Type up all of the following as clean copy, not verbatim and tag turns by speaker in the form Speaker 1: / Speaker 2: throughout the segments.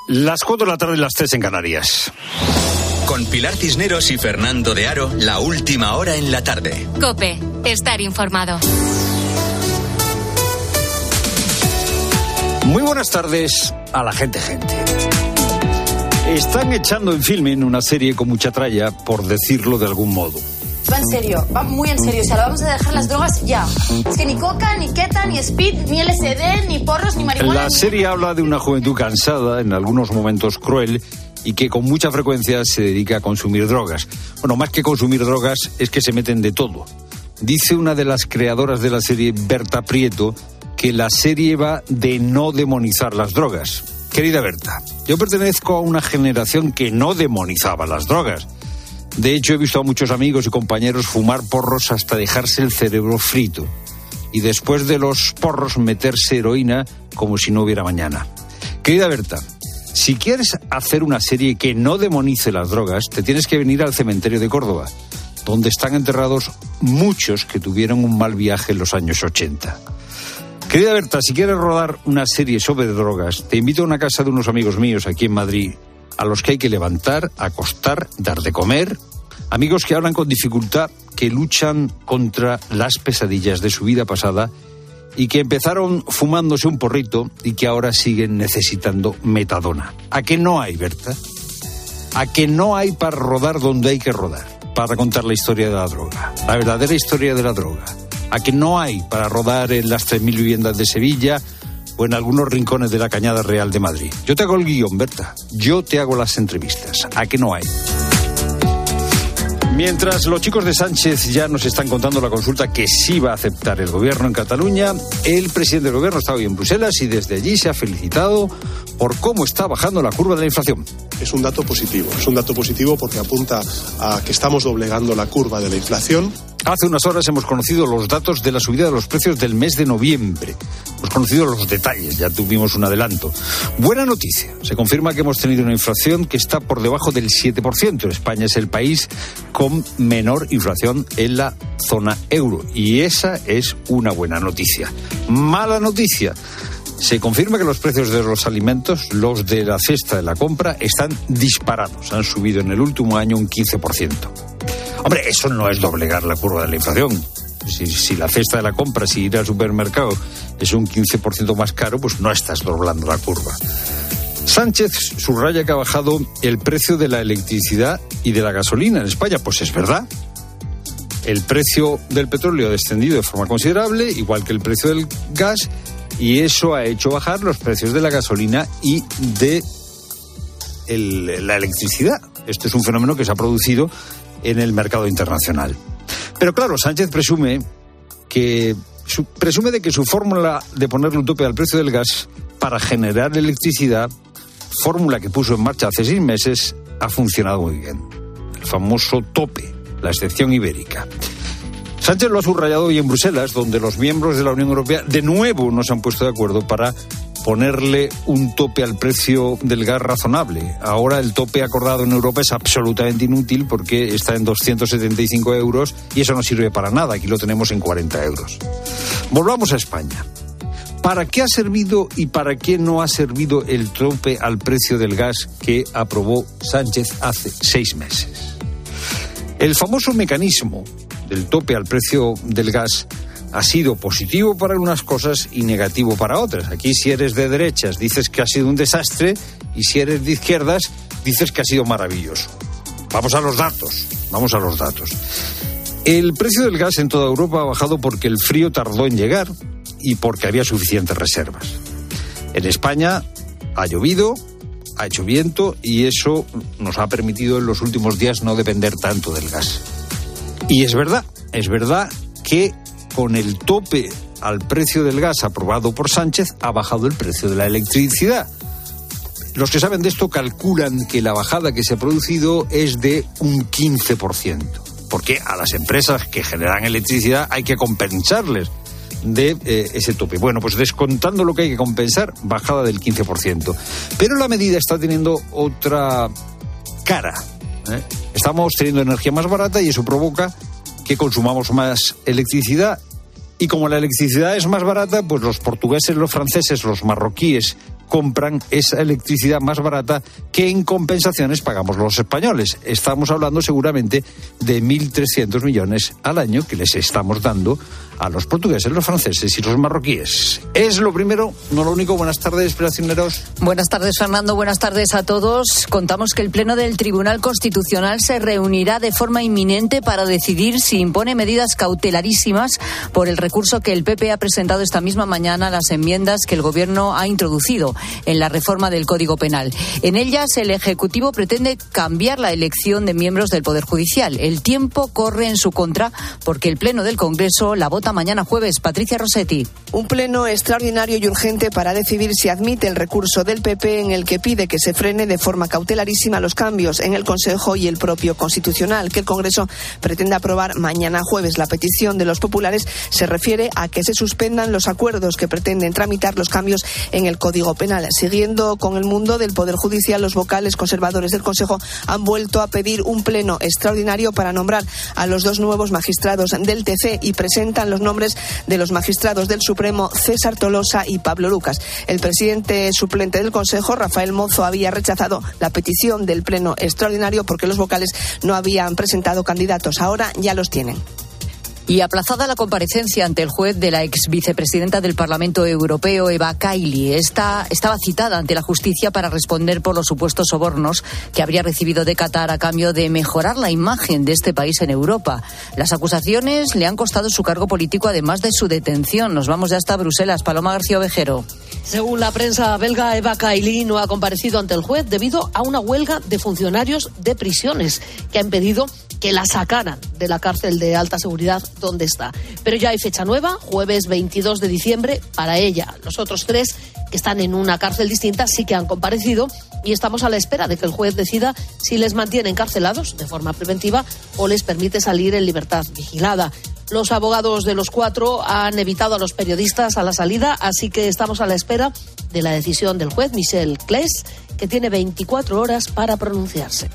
Speaker 1: Las 4 de la tarde, las 3 en Canarias.
Speaker 2: Con Pilar Cisneros y Fernando de Aro, la última hora en la tarde.
Speaker 3: COPE, estar informado.
Speaker 1: Muy buenas tardes a la gente. Están echando en Filmin una serie con mucha tralla, por decirlo de algún modo.
Speaker 4: Va en serio, va muy en serio. O sea, lo vamos a dejar las drogas ya. Es que ni coca, ni keta, ni speed, ni LSD, ni porros, ni marihuana.
Speaker 1: La serie habla de una juventud cansada, en algunos momentos cruel, y que con mucha frecuencia se dedica a consumir drogas. Bueno, más que consumir drogas, es que se meten de todo. Dice una de las creadoras de la serie, Berta Prieto, que la serie va de no demonizar las drogas. Querida Berta, yo pertenezco a una generación que no demonizaba las drogas. De hecho, he visto a muchos amigos y compañeros fumar porros hasta dejarse el cerebro frito. Y después de los porros meterse heroína como si no hubiera mañana. Querida Berta, si quieres hacer una serie que no demonice las drogas, te tienes que venir al cementerio de Córdoba, donde están enterrados muchos que tuvieron un mal viaje en los años 80. Querida Berta, si quieres rodar una serie sobre drogas, te invito a una casa de unos amigos míos aquí en Madrid, a los que hay que levantar, acostar, dar de comer. Amigos que hablan con dificultad, que luchan contra las pesadillas de su vida pasada y que empezaron fumándose un porrito y que ahora siguen necesitando metadona. ¿A qué no hay, Berta? ¿A qué no hay para rodar donde hay que rodar? Para contar la historia de la droga, la verdadera historia de la droga. ¿A qué no hay para rodar en las 3.000 viviendas de Sevilla o en algunos rincones de la Cañada Real de Madrid? Yo te hago el guión, Berta. Yo te hago las entrevistas. ¿A qué no hay? Mientras los chicos de Sánchez ya nos están contando la consulta que sí va a aceptar el gobierno en Cataluña, el presidente del gobierno está hoy en Bruselas y desde allí se ha felicitado por cómo está bajando la curva de la inflación.
Speaker 5: Es un dato positivo porque apunta a que estamos doblegando la curva de la inflación.
Speaker 1: Hace unas horas hemos conocido los datos de la subida de los precios del mes de noviembre. Hemos conocido los detalles, ya tuvimos un adelanto. Buena noticia, se confirma que hemos tenido una inflación que está por debajo del 7%. España es el país con menor inflación en la zona euro y esa es una buena noticia. Mala noticia. Se confirma que los precios de los alimentos, los de la cesta de la compra, están disparados. Han subido en el último año un 15%. Hombre, eso no es doblegar la curva de la inflación. Si la cesta de la compra, si ir al supermercado es un 15% más caro, pues no estás doblando la curva. Sánchez subraya que ha bajado el precio de la electricidad y de la gasolina en España. Pues es verdad. El precio del petróleo ha descendido de forma considerable, igual que el precio del gas, y eso ha hecho bajar los precios de la gasolina y de la electricidad. Esto es un fenómeno que se ha producido en el mercado internacional. Pero claro, Sánchez presume de que su fórmula de ponerle un tope al precio del gas para generar electricidad, fórmula que puso en marcha hace 6 meses, ha funcionado muy bien. El famoso tope, la excepción ibérica. Sánchez lo ha subrayado hoy en Bruselas, donde los miembros de la Unión Europea de nuevo no se han puesto de acuerdo para ponerle un tope al precio del gas razonable. Ahora el tope acordado en Europa es absolutamente inútil porque está en 275 euros y eso no sirve para nada. Aquí lo tenemos en 40 euros. Volvamos a España. ¿Para qué ha servido y para qué no ha servido el tope al precio del gas que aprobó Sánchez hace 6 meses? El famoso mecanismo del tope al precio del gas ha sido positivo para unas cosas y negativo para otras. Aquí, si eres de derechas, dices que ha sido un desastre, y si eres de izquierdas, dices que ha sido maravilloso. Vamos a los datos. El precio del gas en toda Europa ha bajado porque el frío tardó en llegar y porque había suficientes reservas. En España ha llovido, ha hecho viento y eso nos ha permitido en los últimos días no depender tanto del gas. Y es verdad que con el tope al precio del gas aprobado por Sánchez ha bajado el precio de la electricidad. Los que saben de esto calculan que la bajada que se ha producido es de un 15%, porque a las empresas que generan electricidad hay que compensarles de ese tope. Bueno, pues descontando lo que hay que compensar, bajada del 15%. Pero la medida está teniendo otra cara. Estamos teniendo energía más barata y eso provoca que consumamos más electricidad. Y como la electricidad es más barata, pues los portugueses, los franceses, los marroquíes compran esa electricidad más barata que en compensaciones pagamos los españoles. Estamos hablando seguramente de 1.300 millones al año que les estamos dando a los portugueses, los franceses y los marroquíes. Es lo primero, no lo único. Buenas tardes, Pilar Cisneros.
Speaker 6: Buenas tardes, Fernando. Buenas tardes a todos. Contamos que el Pleno del Tribunal Constitucional se reunirá de forma inminente para decidir si impone medidas cautelarísimas por el recurso que el PP ha presentado esta misma mañana a las enmiendas que el Gobierno ha introducido en la reforma del Código Penal. En ellas, el Ejecutivo pretende cambiar la elección de miembros del Poder Judicial. El tiempo corre en su contra porque el Pleno del Congreso la vota mañana jueves. Patricia Rossetti.
Speaker 7: Un pleno extraordinario y urgente para decidir si admite el recurso del PP en el que pide que se frene de forma cautelarísima los cambios en el Consejo y el propio Constitucional, que el Congreso pretende aprobar mañana jueves. La petición de los populares se refiere a que se suspendan los acuerdos que pretenden tramitar los cambios en el Código Penal. Siguiendo con el mundo del Poder Judicial, los vocales conservadores del Consejo han vuelto a pedir un pleno extraordinario para nombrar a los 2 nuevos magistrados del TC y presentan los nombres de los magistrados del Supremo César Tolosa y Pablo Lucas. El presidente suplente del Consejo, Rafael Mozo, había rechazado la petición del pleno extraordinario porque los vocales no habían presentado candidatos. Ahora ya los tienen.
Speaker 6: Y aplazada la comparecencia ante el juez de la ex vicepresidenta del Parlamento Europeo, Eva Kaili. Estaba citada ante la justicia para responder por los supuestos sobornos que habría recibido de Qatar a cambio de mejorar la imagen de este país en Europa. Las acusaciones le han costado su cargo político, además de su detención. Nos vamos ya hasta Bruselas. Paloma García Ovejero.
Speaker 8: Según la prensa belga, Eva Kaili no ha comparecido ante el juez debido a una huelga de funcionarios de prisiones que ha impedido que la sacaran de la cárcel de alta seguridad donde está. Pero ya hay fecha nueva, jueves 22 de diciembre, para ella. Los otros 3 que están en una cárcel distinta sí que han comparecido y estamos a la espera de que el juez decida si les mantiene encarcelados de forma preventiva o les permite salir en libertad vigilada. Los abogados de los 4 han evitado a los periodistas a la salida, así que estamos a la espera de la decisión del juez Michel Claes, que tiene 24 horas para pronunciarse.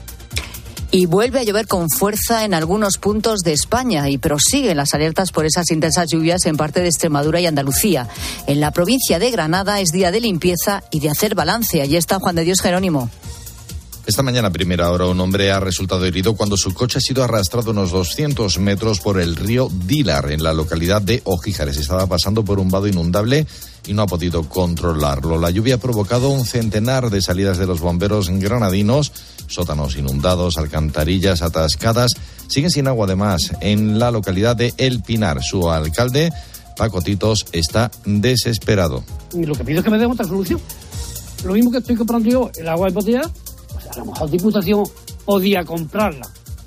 Speaker 6: Y vuelve a llover con fuerza en algunos puntos de España y prosiguen las alertas por esas intensas lluvias en parte de Extremadura y Andalucía. En la provincia de Granada es día de limpieza y de hacer balance. Allí está Juan de Dios Jerónimo.
Speaker 9: Esta mañana a primera hora un hombre ha resultado herido cuando su coche ha sido arrastrado unos 200 metros por el río Dílar en la localidad de Ojíjares. Estaba pasando por un vado inundable y no ha podido controlarlo. La lluvia ha provocado un centenar de salidas de los bomberos granadinos, sótanos inundados, alcantarillas atascadas. Siguen sin agua además en la localidad de El Pinar. Su alcalde, Paco Titos, está desesperado.
Speaker 10: Lo que pido es que me den otra solución. Lo mismo que estoy comprando yo, el agua embotellada, pues a lo mejor Diputación podía comprarla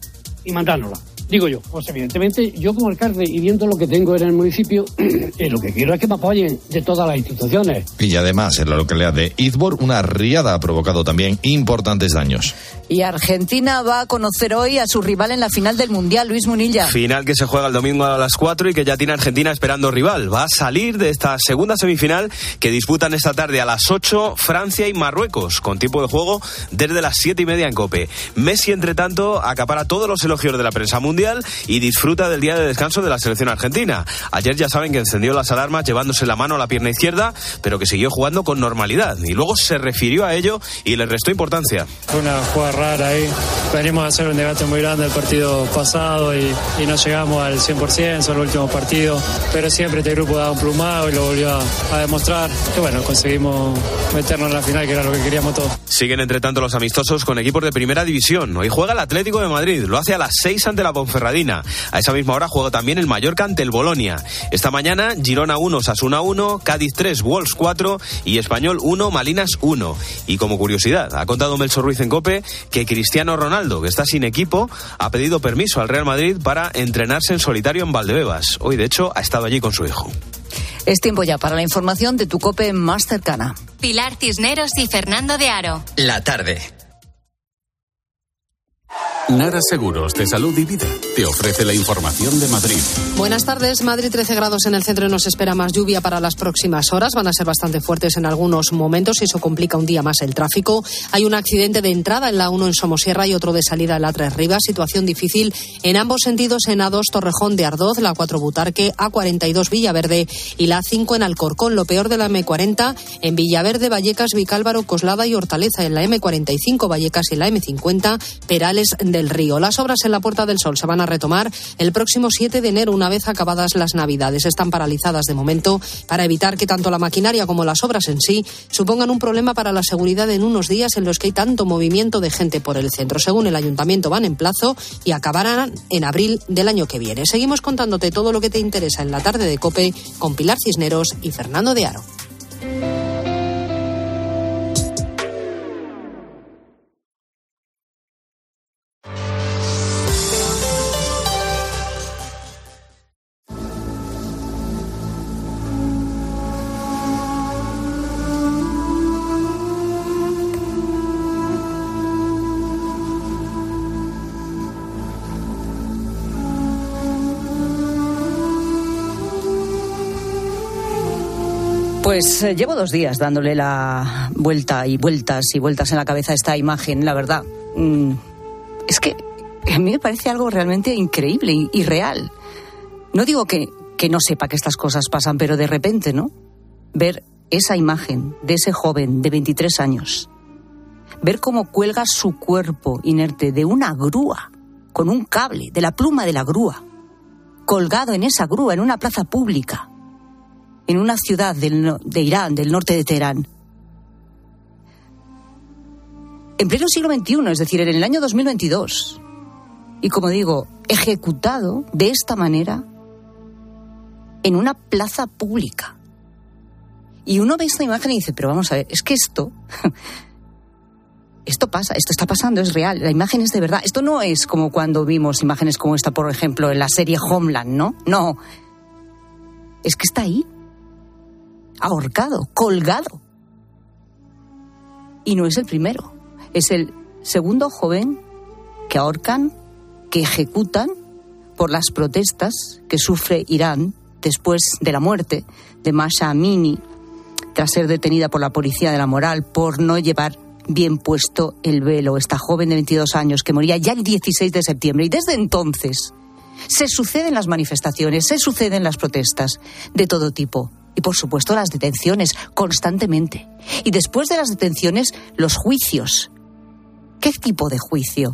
Speaker 10: y mandárnosla. Digo yo, pues evidentemente yo como alcalde y viendo lo que tengo en el municipio, lo que quiero es que me apoyen de todas las instituciones.
Speaker 9: Y además en la localidad de Izbor una riada ha provocado también importantes daños.
Speaker 6: Y Argentina va a conocer hoy a su rival en la final del Mundial, Luis Munilla.
Speaker 11: Final que se juega el domingo a las 4 y que ya tiene Argentina esperando rival. Va a salir de esta segunda semifinal que disputan esta tarde a las 8 Francia y Marruecos, con tiempo de juego desde las 7:30 en COPE. Messi, entre tanto, acapara todos los elogios de la prensa mundial y disfruta del día de descanso de la selección argentina. Ayer ya saben que encendió las alarmas llevándose la mano a la pierna izquierda, pero que siguió jugando con normalidad y luego se refirió a ello y le restó importancia.
Speaker 12: Fue una jugada rara ahí. Venimos a hacer un debate muy grande el partido pasado y no llegamos al 100%, solo el último partido, pero siempre este grupo daba un plumado y lo volvió a demostrar. Y bueno, conseguimos meternos en la final, que era lo que queríamos todos.
Speaker 11: Siguen entre tanto los amistosos con equipos de primera división. Hoy juega el Atlético de Madrid, lo hace a las 6 ante la Ponferradina. A esa misma hora juega también el Mallorca ante el Bolonia. Esta mañana Girona 1, Osasuna 1, Cádiz 3, Wolves 4 y Español 1, Malinas 1. Y como curiosidad, ha contado Melchor Ruiz en COPE que Cristiano Ronaldo, que está sin equipo, ha pedido permiso al Real Madrid para entrenarse en solitario en Valdebebas. Hoy, de hecho, ha estado allí con su hijo.
Speaker 6: Es tiempo ya para la información de tu COPE más cercana.
Speaker 3: Pilar Cisneros y Fernando de Aro.
Speaker 2: La tarde.
Speaker 13: Nara Seguros de Salud y Vida te ofrece la información de Madrid.
Speaker 8: Buenas tardes. Madrid, 13 grados en el centro y nos espera más lluvia para las próximas horas. Van a ser bastante fuertes en algunos momentos y eso complica un día más el tráfico. Hay un accidente de entrada en la 1 en Somosierra y otro de salida en la 3 Rivas. Situación difícil en ambos sentidos en A2 Torrejón de Ardoz, la 4 Butarque, A42 Villaverde y la 5 en Alcorcón. Lo peor de la M40 en Villaverde, Vallecas, Vicálvaro, Coslada y Hortaleza. En la M45 Vallecas y la M50 Perales del Río. Las obras en la Puerta del Sol se van a retomar el próximo 7 de enero, una vez acabadas las Navidades. Están paralizadas de momento para evitar que tanto la maquinaria como las obras en sí supongan un problema para la seguridad en unos días en los que hay tanto movimiento de gente por el centro. Según el Ayuntamiento, van en plazo y acabarán en abril del año que viene. Seguimos contándote todo lo que te interesa en la tarde de COPE con Pilar Cisneros y Fernando de Aro.
Speaker 6: Pues llevo 2 días dándole la vuelta y vueltas y vueltas en la cabeza a esta imagen, la verdad. Es que a mí me parece algo realmente increíble y real. No digo que no sepa que estas cosas pasan, pero de repente, ¿no? Ver esa imagen de ese joven de 23 años, ver cómo cuelga su cuerpo inerte de una grúa, con un cable, de la pluma de la grúa, colgado en esa grúa en una plaza pública, en una ciudad de Irán, del norte de Teherán. En pleno siglo XXI, es decir, en el año 2022. Y como digo, ejecutado de esta manera en una plaza pública. Y uno ve esta imagen y dice, pero vamos a ver, es que esto pasa, esto está pasando, es real, la imagen es de verdad. Esto no es como cuando vimos imágenes como esta, por ejemplo, en la serie Homeland, ¿no? No, es que está ahí. Ahorcado, colgado. Y no es el primero, es el segundo joven que ahorcan, que ejecutan por las protestas que sufre Irán después de la muerte de Mahsa Amini, tras ser detenida por la policía de la moral por no llevar bien puesto el velo. Esta joven de 22 años que moría ya el 16 de septiembre. Y desde entonces se suceden las manifestaciones, se suceden las protestas de todo tipo. Y, por supuesto, las detenciones, constantemente. Y después de las detenciones, los juicios. ¿Qué tipo de juicio?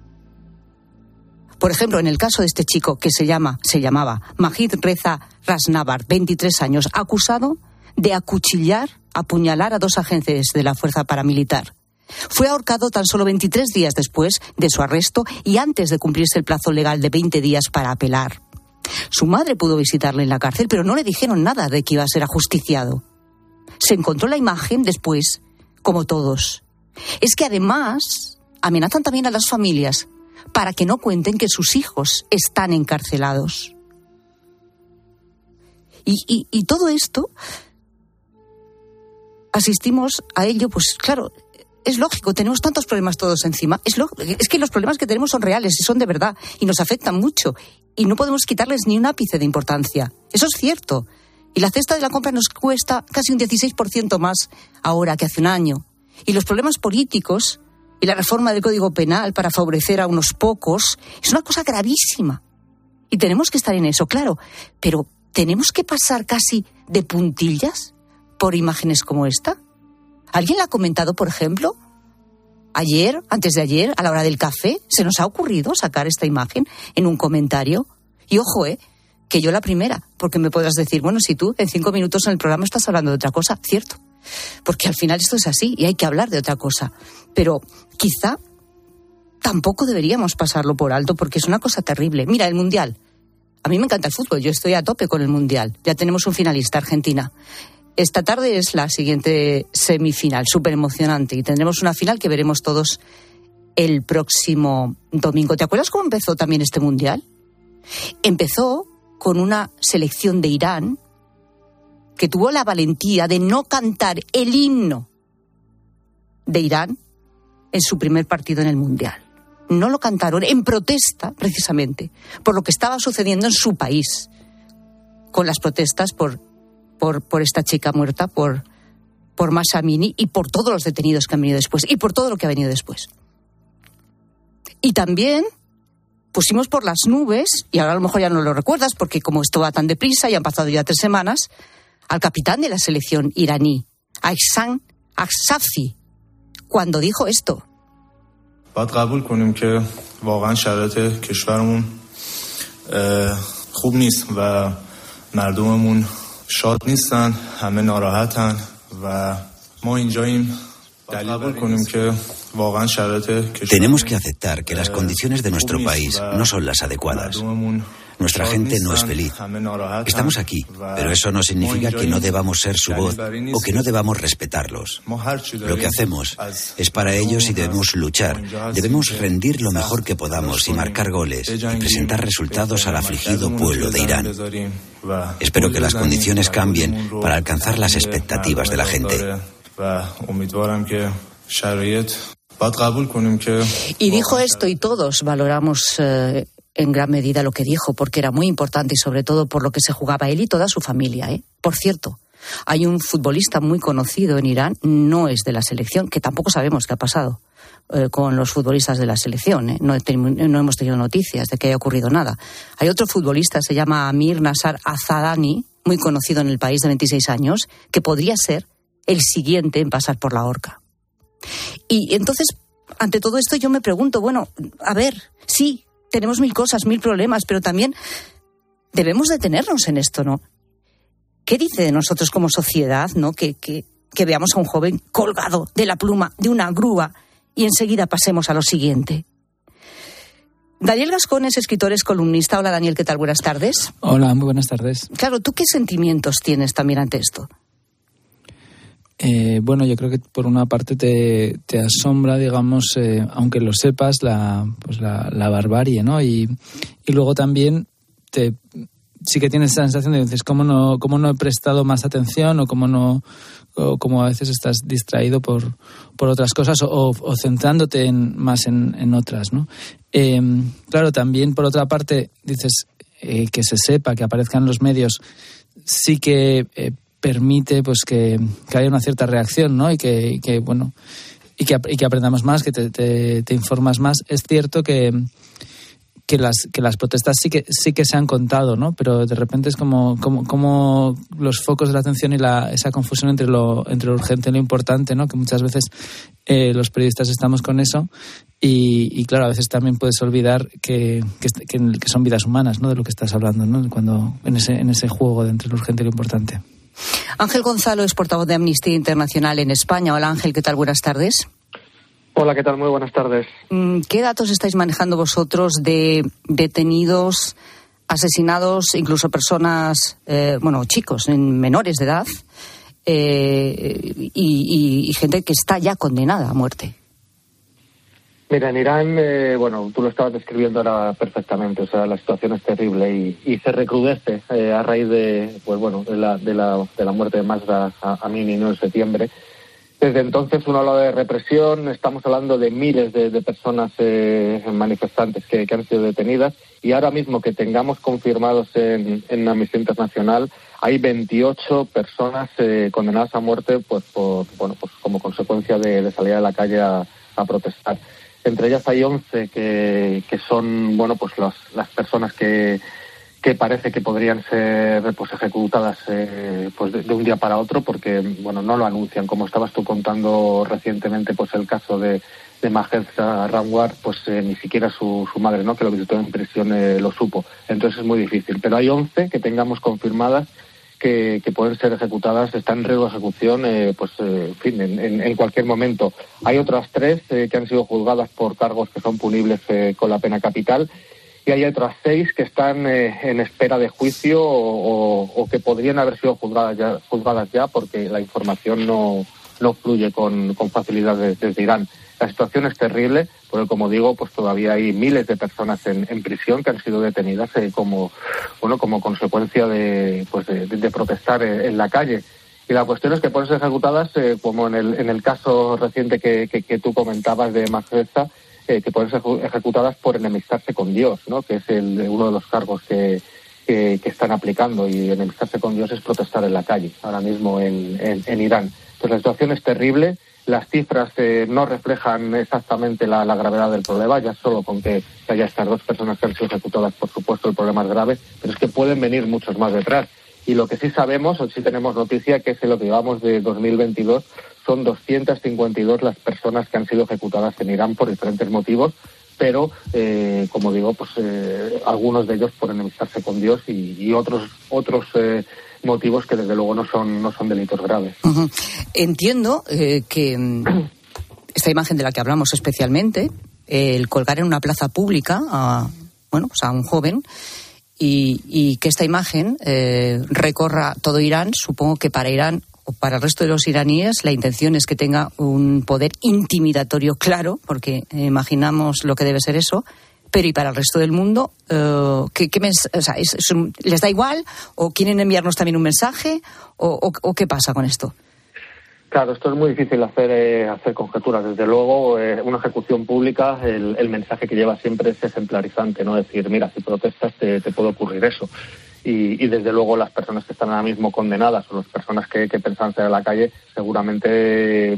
Speaker 6: Por ejemplo, en el caso de este chico que se llamaba Majid Reza Rasnavar, 23 años, acusado de apuñalar a 2 agentes de la fuerza paramilitar. Fue ahorcado tan solo 23 días después de su arresto y antes de cumplirse el plazo legal de 20 días para apelar. Su madre pudo visitarle en la cárcel, pero no le dijeron nada de que iba a ser ajusticiado. Se encontró la imagen después, como todos. Es que además amenazan también a las familias para que no cuenten que sus hijos están encarcelados. Y todo esto, asistimos a ello, pues claro, es lógico, tenemos tantos problemas todos encima. Es que los problemas que tenemos son reales y son de verdad y nos afectan mucho. Y no podemos quitarles ni un ápice de importancia. Eso es cierto. Y la cesta de la compra nos cuesta casi un 16% más ahora que hace un año. Y los problemas políticos y la reforma del Código Penal para favorecer a unos pocos es una cosa gravísima. Y tenemos que estar en eso, claro. Pero ¿tenemos que pasar casi de puntillas por imágenes como esta? ¿Alguien la ha comentado, por ejemplo? Ayer, antes de ayer, a la hora del café, se nos ha ocurrido sacar esta imagen en un comentario. Y ojo, que yo la primera, porque me podrás decir, bueno, si tú en 5 minutos en el programa estás hablando de otra cosa, cierto. Porque al final esto es así y hay que hablar de otra cosa. Pero quizá tampoco deberíamos pasarlo por alto porque es una cosa terrible. Mira, el Mundial. A mí me encanta el fútbol, yo estoy a tope con el Mundial. Ya tenemos un finalista, Argentina. Esta tarde es la siguiente semifinal, súper emocionante, y tendremos una final que veremos todos el próximo domingo. ¿Te acuerdas cómo empezó también este Mundial? Empezó con una selección de Irán que tuvo la valentía de no cantar el himno de Irán en su primer partido en el Mundial. no lo cantaron en protesta, precisamente, por lo que estaba sucediendo en su país, con las protestas por esta chica muerta, por Mahsa Amini y por todos los detenidos que han venido después, y por todo lo que ha venido después. Y también pusimos por las nubes, y ahora a lo mejor ya no lo recuerdas, porque como esto va tan deprisa y han pasado ya 3 semanas, al capitán de la selección iraní, Ahsan Aksafi, cuando dijo esto.
Speaker 14: باید قبول کنیم که واقعا شرایط کشورمون خوب نیست و مردممون شاد نیستن، همه ناراحتن و ما اینجاییم. قبول کنیم که واقعا شرایط کشورمون.
Speaker 15: Tenemos que aceptar que las condiciones de nuestro país no son las adecuadas. Nuestra gente no es feliz. Estamos aquí, pero eso no significa que no debamos ser su voz o que no debamos respetarlos. Lo que hacemos es para ellos y debemos luchar. Debemos rendir lo mejor que podamos y marcar goles y presentar resultados al afligido pueblo de Irán. Espero que las condiciones cambien para alcanzar las expectativas de la gente.
Speaker 6: Y dijo esto y todos valoramos en gran medida lo que dijo, porque era muy importante y sobre todo por lo que se jugaba él y toda su familia. Por cierto, hay un futbolista muy conocido en Irán, no es de la selección, que tampoco sabemos qué ha pasado con los futbolistas de la selección. No hemos tenido noticias de que haya ocurrido nada. Hay otro futbolista, se llama Amir Nasar Azadani, muy conocido en el país, de 26 años, que podría ser el siguiente en pasar por la horca. Y entonces, ante todo esto, yo me pregunto, bueno, a ver, sí, tenemos 1000 cosas, 1000 problemas, pero también debemos detenernos en esto, ¿no? ¿Qué dice de nosotros como sociedad, ¿no? Que veamos a un joven colgado de la pluma de una grúa y enseguida pasemos a lo siguiente. Daniel Gascón es escritor, es columnista. Hola, Daniel, ¿qué tal? Buenas tardes.
Speaker 16: Hola, muy buenas tardes.
Speaker 6: Claro, ¿tú qué sentimientos tienes también ante esto?
Speaker 16: Bueno, yo creo que por una parte te asombra, digamos, aunque lo sepas, la barbarie, ¿no? Y luego también sí que tienes esa sensación de dices, ¿cómo no he prestado más atención o cómo a veces estás distraído por otras cosas o centrándote más en otras, ¿no? Claro, también por otra parte dices que se sepa, que aparezcan en los medios, sí que permite pues que haya una cierta reacción, ¿no? Y que aprendamos más, que te informas más. Es cierto que las protestas sí que se han contado, ¿no? Pero de repente es como los focos de la atención y esa confusión entre lo urgente y lo importante, ¿no? Que muchas veces los periodistas estamos con eso y claro, a veces también puedes olvidar que son vidas humanas, ¿no? De lo que estás hablando, ¿no? Cuando en ese juego de entre lo urgente y lo importante.
Speaker 6: Ángel Gonzalo es portavoz de Amnistía Internacional en España. Hola, Ángel, ¿qué tal? Buenas tardes.
Speaker 17: Hola, ¿qué tal? Muy buenas tardes.
Speaker 6: ¿Qué datos estáis manejando vosotros de detenidos, asesinados, incluso personas, chicos, menores de edad, y gente que está ya condenada a muerte?
Speaker 17: Mira, en Irán, tú lo estabas describiendo ahora perfectamente, o sea, la situación es terrible y se recrudece a raíz de la muerte de Mahsa Amini, ¿no? En septiembre. Desde entonces uno habla de represión, estamos hablando de miles de personas manifestantes que han sido detenidas y ahora mismo que tengamos confirmados en Amnistía Internacional hay 28 personas condenadas a muerte pues como consecuencia de salir a la calle a protestar. Entre ellas hay 11 que son las personas que parece que podrían ser ejecutadas de un día para otro porque no lo anuncian, como estabas tú contando recientemente el caso de Mahsa Ranwar, ni siquiera su madre, ¿no? Que lo visitó en prisión lo supo, entonces es muy difícil, pero hay 11 que tengamos confirmadas que pueden ser ejecutadas, están en riesgo de ejecución en cualquier momento. Hay otras 3 que han sido juzgadas por cargos que son punibles con la pena capital y hay otras 6 que están en espera de juicio o que podrían haber sido juzgadas ya porque la información no fluye con facilidad desde Irán. La situación es terrible, porque como digo, todavía hay miles de personas en prisión que han sido detenidas como consecuencia de protestar en la calle. Y la cuestión es que pueden ser ejecutadas, como en el caso reciente que tú comentabas de Mahsa, que pueden ser ejecutadas por enemistarse con Dios, ¿no? Que es uno de los cargos que están aplicando, y enemistarse con Dios es protestar en la calle ahora mismo en Irán. Entonces la situación es terrible. Las cifras no reflejan exactamente la gravedad del problema, ya solo con que haya estas 2 personas que han sido ejecutadas, por supuesto, el problema es grave, pero es que pueden venir muchos más detrás. Y lo que sí sabemos, o sí tenemos noticia, que es en lo que llevamos de 2022, son 252 las personas que han sido ejecutadas en Irán por diferentes motivos, pero, como digo, pues algunos de ellos por enemistarse con Dios y otros motivos que desde luego no son delitos graves.
Speaker 6: Uh-huh. Entiendo que esta imagen de la que hablamos especialmente, el colgar en una plaza pública a un joven, y que esta imagen recorra todo Irán, supongo que para Irán o para el resto de los iraníes la intención es que tenga un poder intimidatorio claro, porque imaginamos lo que debe ser eso. Pero ¿y para el resto del mundo? ¿Les da igual? ¿O quieren enviarnos también un mensaje? ¿O qué pasa con esto?
Speaker 17: Claro, esto es muy difícil hacer conjeturas. Desde luego, una ejecución pública, el mensaje que lleva siempre es ejemplarizante, ¿no? Decir, mira, si protestas te puede ocurrir eso. Y desde luego las personas que están ahora mismo condenadas, o las personas que pensaban salir a la calle, seguramente,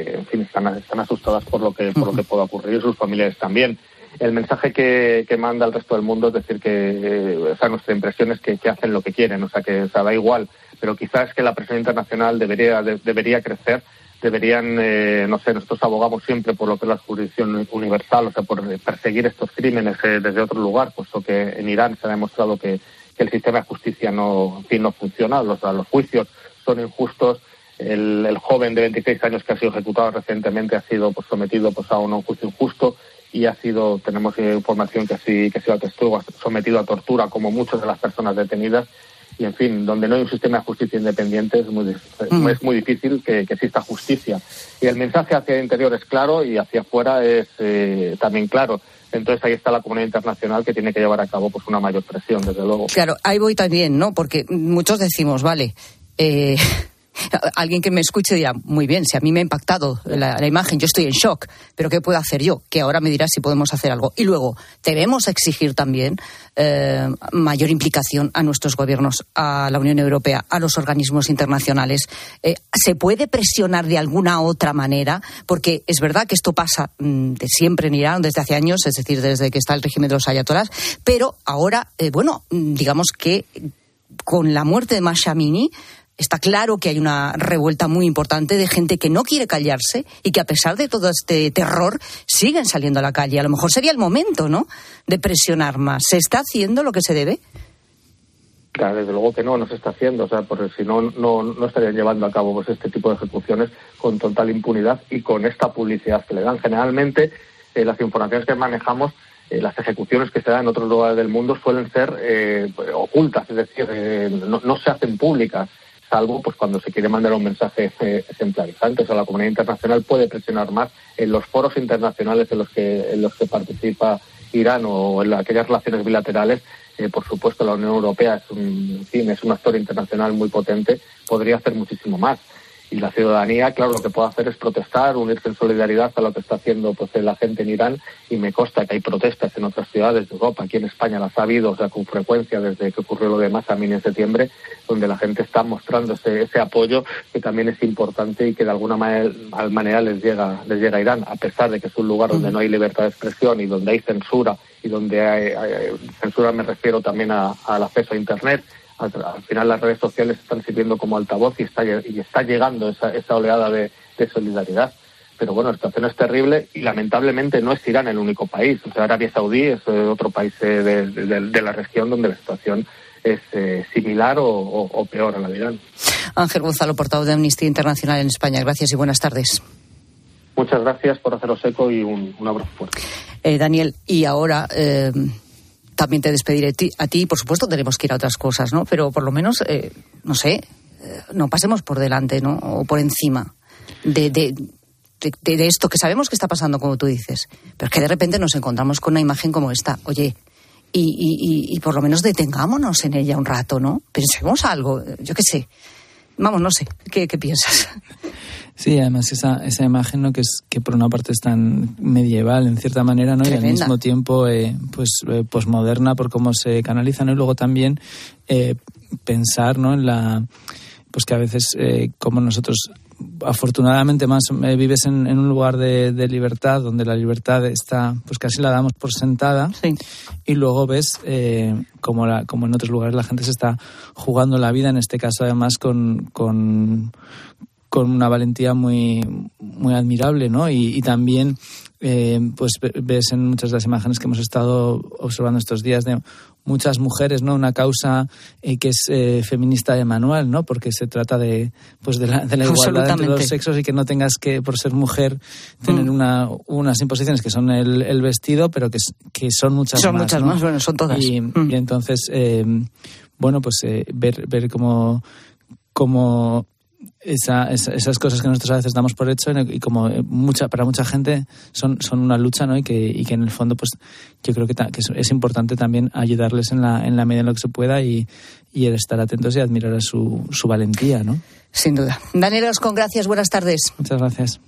Speaker 17: están asustadas por lo que pueda ocurrir, y sus familiares también. El mensaje que manda al resto del mundo es decir que, nuestra impresión es que hacen lo que quieren, que da igual, pero quizás que la presión internacional debería crecer, deberían, nosotros abogamos siempre por lo que es la jurisdicción universal, por perseguir estos crímenes desde otro lugar, puesto que en Irán se ha demostrado que el sistema de justicia no funciona, los juicios son injustos. El joven de 26 años que ha sido ejecutado recientemente ha sido sometido a un juicio injusto, y tenemos información que ha sido testigo, sometido a tortura, como muchas de las personas detenidas. Y, en fin, donde no hay un sistema de justicia independiente es muy difícil que exista justicia. Y el mensaje hacia el interior es claro, y hacia afuera es también claro. Entonces ahí está la comunidad internacional, que tiene que llevar a cabo una mayor presión, desde luego.
Speaker 6: Claro, ahí voy también, ¿no? Porque muchos decimos, vale, alguien que me escuche dirá, muy bien, si a mí me ha impactado la imagen, yo estoy en shock, pero ¿qué puedo hacer yo? Que ahora me dirás si podemos hacer algo. Y luego, debemos exigir también mayor implicación a nuestros gobiernos, a la Unión Europea, a los organismos internacionales. ¿Se puede presionar de alguna otra manera? Porque es verdad que esto pasa de siempre en Irán, desde hace años, es decir, desde que está el régimen de los ayatolás, pero ahora, digamos que con la muerte de Mahsa Amini, está claro que hay una revuelta muy importante de gente que no quiere callarse y que, a pesar de todo este terror, siguen saliendo a la calle. A lo mejor sería el momento, ¿no?, de presionar más. ¿Se está haciendo lo que se debe?
Speaker 17: Claro, desde luego que no se está haciendo, porque si no estarían llevando a cabo este tipo de ejecuciones con total impunidad y con esta publicidad que le dan. Generalmente, las informaciones que manejamos, las ejecuciones que se dan en otros lugares del mundo suelen ser ocultas, es decir, no se hacen públicas, salvo cuando se quiere mandar un mensaje ejemplarizante. La comunidad internacional puede presionar más en los foros internacionales en los que participa Irán, o en aquellas relaciones bilaterales. Por supuesto, la Unión Europea es un actor internacional muy potente, podría hacer muchísimo más. Y la ciudadanía, claro, lo que puede hacer es protestar, unirse en solidaridad a lo que está haciendo la gente en Irán, y me consta que hay protestas en otras ciudades de Europa. Aquí en España las ha habido, con frecuencia, desde que ocurrió lo de Mahsa Amini en septiembre, donde la gente está mostrando ese apoyo, que también es importante y que de alguna manera les llega a Irán, a pesar de que es un lugar donde no hay libertad de expresión y donde hay censura, y donde hay censura, me refiero también al acceso a Internet. Al final las redes sociales están sirviendo como altavoz, y está llegando esa oleada de solidaridad. Pero bueno, la situación es terrible, y lamentablemente no es Irán el único país. Arabia Saudí es otro país de la región donde la situación es similar o peor a la de Irán.
Speaker 6: Ángel Gonzalo, portavoz de Amnistía Internacional en España. Gracias y buenas tardes.
Speaker 17: Muchas gracias por haceros eco, y un abrazo fuerte.
Speaker 6: Daniel, y ahora también te despediré a ti. Por supuesto tenemos que ir a otras cosas, ¿no? Pero por lo menos, no pasemos por delante, ¿no?, o por encima de esto que sabemos que está pasando, como tú dices. Pero es que de repente nos encontramos con una imagen como esta. Oye, y por lo menos detengámonos en ella un rato, ¿no? Pensemos algo, yo qué sé. Vamos, no sé, ¿qué piensas?
Speaker 16: Sí, además esa imagen, ¿no? que por una parte es tan medieval en cierta manera, ¿no?
Speaker 6: Tremenda.
Speaker 16: Y al mismo tiempo posmoderna por cómo se canaliza, ¿no? Y luego también pensar, ¿no? En pues que a veces como nosotros afortunadamente más vives en un lugar de libertad, donde la libertad está, pues casi la damos por sentada,
Speaker 6: sí.
Speaker 16: Y luego ves como en otros lugares la gente se está jugando la vida, en este caso además con una valentía muy, muy admirable, ¿no? Y también pues ves en muchas de las imágenes que hemos estado observando estos días de muchas mujeres, ¿no? Una causa que es feminista de manual, ¿no? Porque se trata de la igualdad entre los sexos y que no tengas que, por ser mujer, tener unas imposiciones que son el vestido, pero que son muchas más.
Speaker 6: Son muchas, ¿no? Más, bueno, son todas.
Speaker 16: Y entonces, ver cómo esas cosas que nosotros a veces damos por hecho y como para mucha gente son una lucha, ¿no? Y que en el fondo pues yo creo que es importante también ayudarles en la medida en lo que se pueda y el estar atentos y admirar a su valentía, ¿no?
Speaker 6: Sin duda. Daniel Oscon, gracias, buenas tardes.
Speaker 16: Muchas gracias.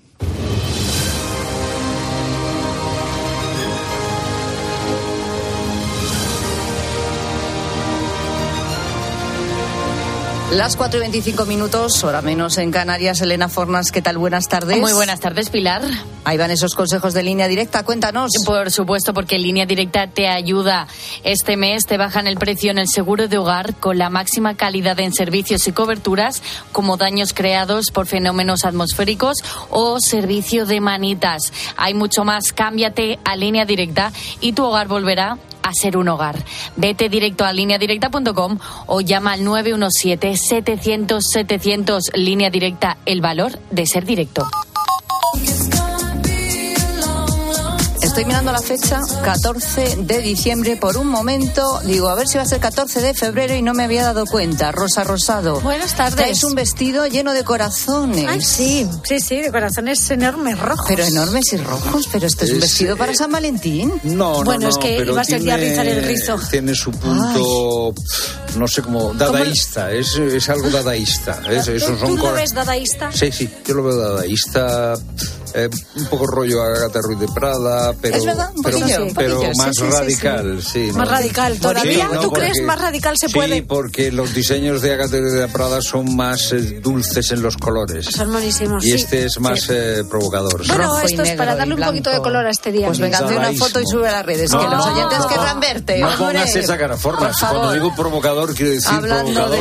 Speaker 6: Las 4:25, hora menos en Canarias. Elena Fornas, ¿qué tal? Buenas tardes.
Speaker 3: Muy buenas tardes, Pilar.
Speaker 6: Ahí van esos consejos de Línea Directa, cuéntanos.
Speaker 3: Por supuesto, porque Línea Directa te ayuda. Este mes te bajan el precio en el seguro de hogar con la máxima calidad en servicios y coberturas, como daños creados por fenómenos atmosféricos o servicio de manitas. Hay mucho más. Cámbiate a Línea Directa y tu hogar volverá a ser un hogar. Vete directo a lineadirecta.com o llama al 917-700-700. Línea Directa, el valor de ser directo.
Speaker 6: Estoy mirando la fecha, 14 de diciembre. Por un momento digo, a ver si va a ser 14 de febrero y no me había dado cuenta. Rosa Rosado.
Speaker 18: Buenas tardes.
Speaker 6: Es un vestido lleno de corazones.
Speaker 18: Ay, sí, de corazones enormes rojos.
Speaker 6: Pero enormes y rojos. Pero esto es un vestido para San Valentín.
Speaker 18: No, es que iba a ser ya rizar el rizo.
Speaker 1: Tiene su punto, no sé, como dadaísta. Es algo dadaísta.
Speaker 18: ¿Tú lo ves dadaísta?
Speaker 1: Sí, yo lo veo dadaísta. Un poco rollo Agatha Ruiz de Prada, pero,
Speaker 6: es verdad,
Speaker 1: pero más radical, sí.
Speaker 18: Más radical todavía. Sí, ¿tú crees más radical se puede?
Speaker 1: Sí, porque los diseños de Agatha Ruiz de Prada son más dulces en los colores.
Speaker 18: Son buenísimos.
Speaker 1: Y este es más provocador.
Speaker 18: Bueno,
Speaker 6: rojo
Speaker 18: esto es para darle un poquito de color a este día.
Speaker 6: Pues venga, hazte una foto y sube a las redes, que los oyentes querrán verte.
Speaker 1: No pongas esa cara, Fornas. Cuando digo provocador, quiero decir provocador.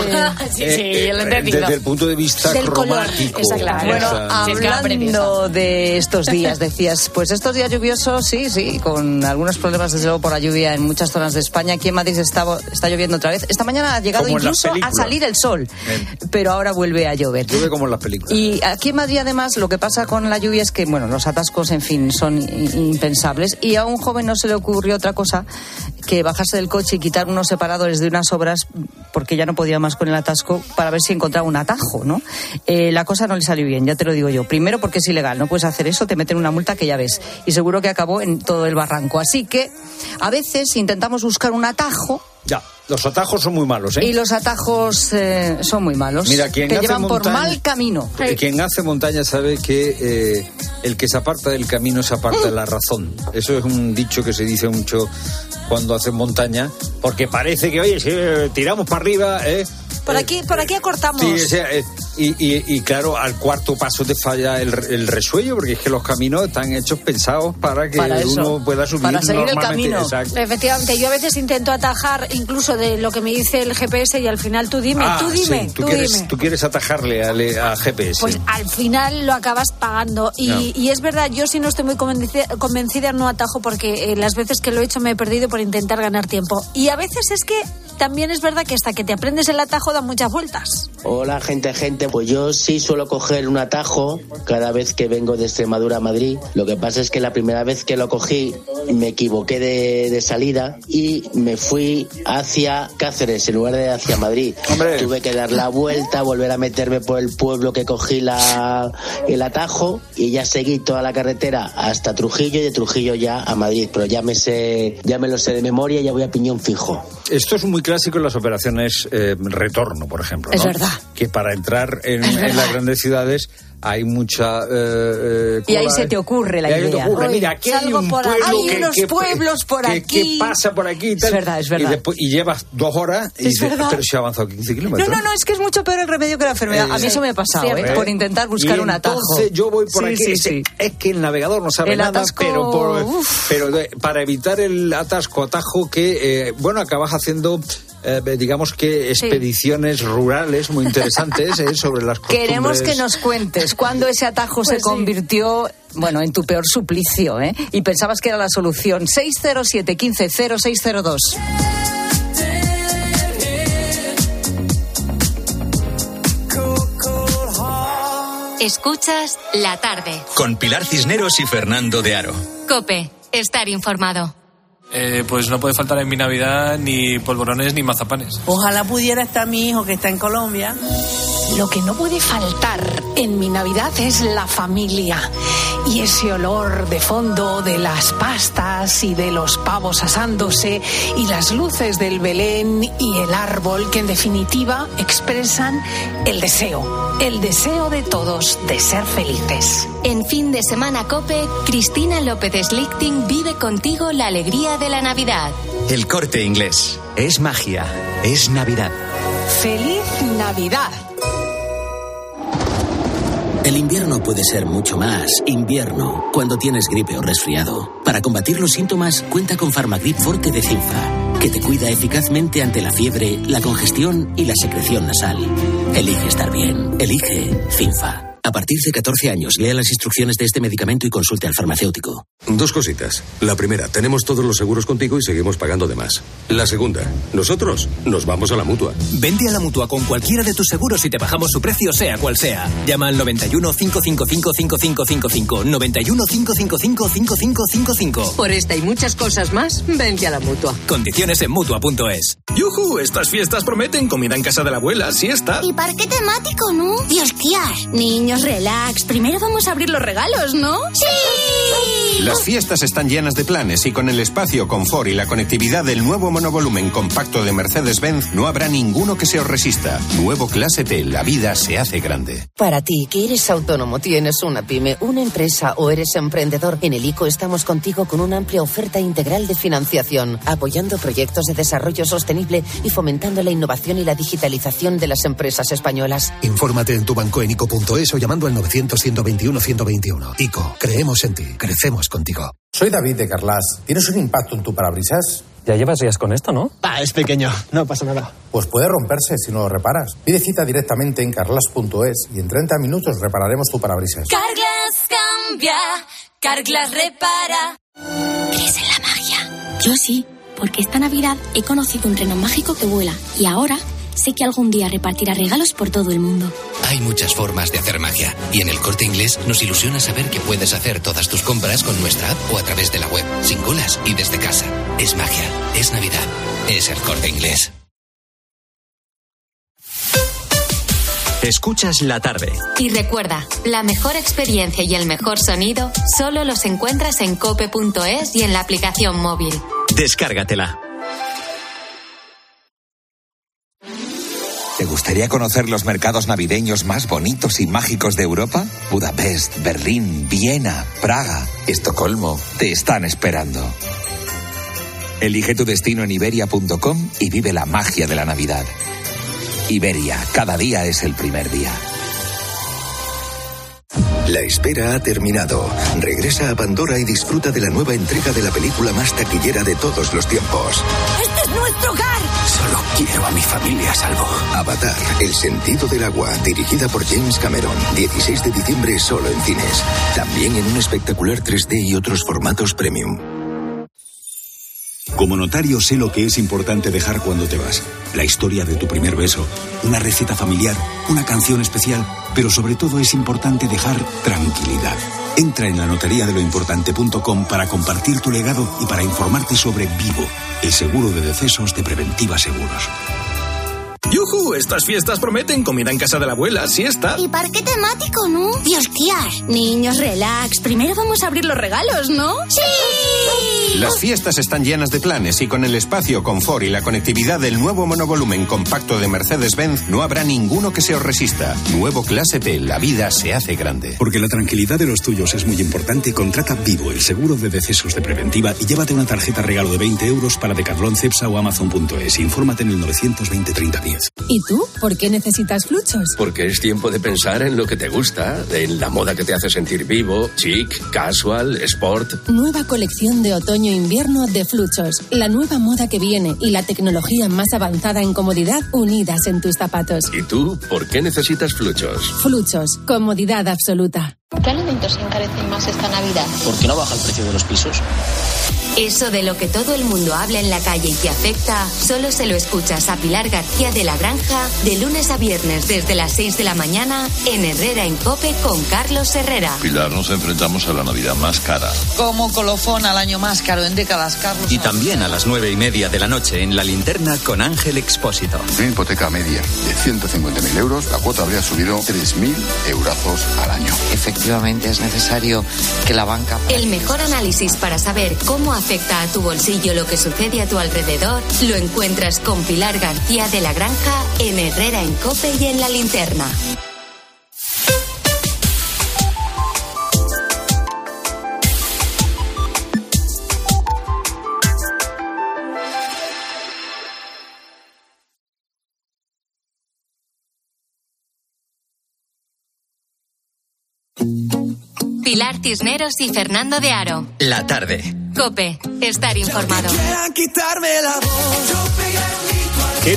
Speaker 1: Desde el punto de vista
Speaker 18: del
Speaker 1: cromático.
Speaker 6: Bueno, hablando de estos días, decías, pues estos días lluviosos, sí, con algunos problemas desde luego por la lluvia en muchas zonas de España. Aquí en Madrid está lloviendo otra vez. Esta mañana ha llegado incluso a salir el sol, pero ahora vuelve a llover.
Speaker 1: Llueve como en las películas.
Speaker 6: Y aquí en Madrid además lo que pasa con la lluvia es que, los atascos, en fin, son impensables. Y a un joven no se le ocurrió otra cosa que bajarse del coche y quitar unos separadores de unas obras porque ya no podía más con el atasco para ver si encontraba un atajo, ¿no? La cosa no le salió bien, ya te lo digo yo. Primero porque es ilegal, no puedes hacer eso, te meten una multa que ya ves. Y seguro que acabó en todo el barranco. Así que a veces intentamos buscar un atajo.
Speaker 1: Ya, los atajos son muy malos, ¿eh?
Speaker 6: Y los atajos son muy malos.
Speaker 1: Mira, quien
Speaker 6: te llevan
Speaker 1: montaña,
Speaker 6: por mal camino.
Speaker 1: Quien hace montaña sabe que el que se aparta del camino se aparta de la razón. Eso es un dicho que se dice mucho cuando hacen montaña, porque parece que, oye, si tiramos para arriba,
Speaker 18: Por aquí acortamos.
Speaker 1: Sí, y claro, al cuarto paso te falla el resuello, porque es que los caminos están hechos pensados para que uno pueda subir
Speaker 6: para seguir
Speaker 1: normalmente.
Speaker 6: El camino.
Speaker 1: Exacto.
Speaker 18: Efectivamente, yo a veces intento atajar incluso de lo que me dice el GPS y al final tú dime.
Speaker 1: Tú quieres atajarle a GPS.
Speaker 18: Pues al final lo acabas pagando. Y es verdad, yo sí no estoy muy convencida, no atajo porque las veces que lo he hecho me he perdido por intentar ganar tiempo. Y a veces es que también es verdad que hasta que te aprendes el atajo da muchas vueltas.
Speaker 19: Hola, gente. Pues yo sí suelo coger un atajo cada vez que vengo de Extremadura a Madrid. Lo que pasa es que la primera vez que lo cogí me equivoqué de salida y me fui hacia Cáceres en lugar de hacia Madrid.
Speaker 1: ¡Hombre!
Speaker 19: Tuve que dar la vuelta, volver a meterme por el pueblo que cogí el atajo y ya seguí toda la carretera hasta Trujillo y de Trujillo ya a Madrid. Pero ya me lo sé de memoria y ya voy a piñón fijo.
Speaker 1: Esto es muy clásico en las operaciones retorno, por ejemplo, ¿no?
Speaker 6: Es verdad.
Speaker 1: Que para entrar en las grandes ciudades hay mucha
Speaker 6: y ahí se te ocurre la idea.
Speaker 1: Mira, aquí hay un pueblo
Speaker 6: hay unos pueblos por aquí.
Speaker 1: ¿Qué pasa por aquí? Y tal.
Speaker 6: Es verdad.
Speaker 1: Y llevas 2 horas y dices, pero se ha avanzado 15 kilómetros.
Speaker 6: No, es que es mucho peor el remedio que la enfermedad. A mí eso me ha pasado, por intentar buscar un atajo.
Speaker 1: Entonces yo voy por aquí. Es que el navegador no sabe nada, pero para evitar el atajo que, acabas haciendo... digamos que expediciones rurales muy interesantes sobre las costumbres.
Speaker 6: Queremos que nos cuentes cuándo ese atajo se convirtió en tu peor suplicio, y pensabas que era la solución. 607 15 0602.
Speaker 20: Escuchas La Tarde
Speaker 2: con Pilar Cisneros y Fernando de Aro.
Speaker 20: COPE, estar informado.
Speaker 21: Pues no puede faltar en mi Navidad ni polvorones ni mazapanes.
Speaker 22: Ojalá pudiera estar mi hijo que está en Colombia.
Speaker 23: Lo que no puede faltar en mi Navidad es la familia y ese olor de fondo de las pastas y de los pavos asándose y las luces del Belén y el árbol, que en definitiva expresan el deseo de todos de ser felices.
Speaker 20: En fin de semana COPE, Cristina López Slichting vive contigo la alegría de la Navidad.
Speaker 2: El Corte Inglés. Es magia. Es Navidad.
Speaker 23: ¡Feliz Navidad!
Speaker 24: El invierno puede ser mucho más invierno cuando tienes gripe o resfriado. Para combatir los síntomas, cuenta con Farmagrip Forte de Cinfa, que te cuida eficazmente ante la fiebre, la congestión y la secreción nasal. Elige estar bien. Elige Cinfa. A partir de 14 años, lea las instrucciones de este medicamento y consulte al farmacéutico.
Speaker 25: 2 cositas. La primera, tenemos todos los seguros contigo y seguimos pagando de más. La segunda, nosotros nos vamos a la Mutua.
Speaker 26: Vente a la Mutua con cualquiera de tus seguros y te bajamos su precio, sea cual sea. Llama al 91 555 5555. 91 555 5555.
Speaker 27: Por esta y muchas cosas más, vente a la Mutua.
Speaker 26: Condiciones en Mutua.es.
Speaker 28: ¡Yujú! Estas fiestas prometen comida en casa de la abuela, siesta.
Speaker 29: Y parque temático, ¿no? Y esquiar. Niños, relax. Primero vamos a abrir los regalos, ¿no? ¡Sí!
Speaker 30: Las fiestas están llenas de planes y con el espacio, confort y la conectividad del nuevo monovolumen compacto de Mercedes-Benz no habrá ninguno que se os resista. Nuevo Clase T, la vida se hace grande.
Speaker 31: Para ti, que eres autónomo, tienes una pyme, una empresa o eres emprendedor, en el ICO estamos contigo con una amplia oferta integral de financiación, apoyando proyectos de desarrollo sostenible y fomentando la innovación y la digitalización de las empresas españolas.
Speaker 32: Infórmate en tu banco en ICO.es o llamando al 900-121-121. ICO, creemos en ti, crecemos contigo.
Speaker 33: Soy David de Carlas. ¿Tienes un impacto en tu parabrisas?
Speaker 34: Ya llevas días con esto, ¿no?
Speaker 33: Es pequeño, no pasa nada. Pues puede romperse si no lo reparas. Pide cita directamente en carlas.es y en 30 minutos repararemos tu parabrisas.
Speaker 29: Carglass cambia, Carglass repara.
Speaker 35: ¿Crees en la magia? Yo sí, porque esta Navidad he conocido un reno mágico que vuela y ahora sé que algún día repartirá regalos por todo el mundo.
Speaker 36: Hay muchas formas de hacer magia y en El Corte Inglés nos ilusiona saber que puedes hacer todas tus compras con nuestra app o a través de la web, sin colas y desde casa. Es magia, es Navidad, es El Corte Inglés.
Speaker 2: Escuchas La Tarde.
Speaker 20: Y recuerda, la mejor experiencia y el mejor sonido solo los encuentras en cope.es y en la aplicación móvil.
Speaker 2: Descárgatela.
Speaker 37: ¿Te gustaría conocer los mercados navideños más bonitos y mágicos de Europa? Budapest, Berlín, Viena, Praga, Estocolmo te están esperando. Elige tu destino en iberia.com y vive la magia de la Navidad. Iberia, cada día es el primer día.
Speaker 38: La espera ha terminado. Regresa a Pandora y disfruta de la nueva entrega de la película más taquillera de todos los tiempos.
Speaker 29: ¡Este es nuestro hogar!
Speaker 38: Solo quiero a mi familia a salvo. Avatar, el sentido del agua, dirigida por James Cameron. 16 de diciembre solo en cines. También en un espectacular 3D y otros formatos premium.
Speaker 39: Como notario sé lo que es importante dejar cuando te vas. La historia de tu primer beso, una receta familiar, una canción especial, pero sobre todo es importante dejar tranquilidad. Entra en la notariadeloimportante.com para compartir tu legado y para informarte sobre Vivo, el seguro de decesos de Preventiva Seguros.
Speaker 28: ¡Yujú! Estas fiestas prometen comida en casa de la abuela, siesta.
Speaker 29: Y parque temático, ¿no? Y esquiar. Niños, relax. Primero vamos a abrir los regalos, ¿no? ¡Sí!
Speaker 30: Las fiestas están llenas de planes y con el espacio, confort y la conectividad del nuevo monovolumen compacto de Mercedes-Benz no habrá ninguno que se os resista. Nuevo Clase T, la vida se hace grande.
Speaker 39: Porque la tranquilidad de los tuyos es muy importante, contrata Vivo, el seguro de decesos de preventiva, y llévate una tarjeta regalo de 20 euros para Decathlon, Cepsa o Amazon.es. Infórmate en el 920 30 10.
Speaker 1: ¿Y tú? ¿Por qué necesitas Fluchos?
Speaker 3: Porque es tiempo de pensar en lo que te gusta, en la moda que te hace sentir vivo, chic, casual, sport.
Speaker 1: Nueva colección de otoño-invierno de Fluchos. La nueva moda que viene y la tecnología más avanzada en comodidad unidas en tus zapatos.
Speaker 3: ¿Y tú? ¿Por qué necesitas Fluchos?
Speaker 1: Fluchos. Comodidad absoluta.
Speaker 4: ¿Qué alimentos se encarecen más esta Navidad?
Speaker 5: ¿Por qué no baja el precio de los pisos?
Speaker 20: Eso de lo que todo el mundo habla en la calle y te afecta, solo se lo escuchas a Pilar García de la Granja de lunes a viernes desde las 6 de la mañana en Herrera en COPE con Carlos Herrera.
Speaker 6: Pilar, nos enfrentamos a la Navidad más cara.
Speaker 7: Como colofón al año más caro en décadas, Carlos.
Speaker 2: Y también a las 9:30 de la noche en La Linterna con Ángel Expósito.
Speaker 8: Una hipoteca media de 150.000 euros, la cuota habría subido 3.000 eurazos al año.
Speaker 7: Efectivamente, es necesario que la banca...
Speaker 20: El mejor análisis para saber cómo afecta a tu bolsillo lo que sucede a tu alrededor lo encuentras con Pilar García de la Granja en Herrera en COPE y en La Linterna. Pilar Cisneros y Fernando de Aro.
Speaker 2: La tarde.
Speaker 20: COPE. Estar informado.
Speaker 9: Que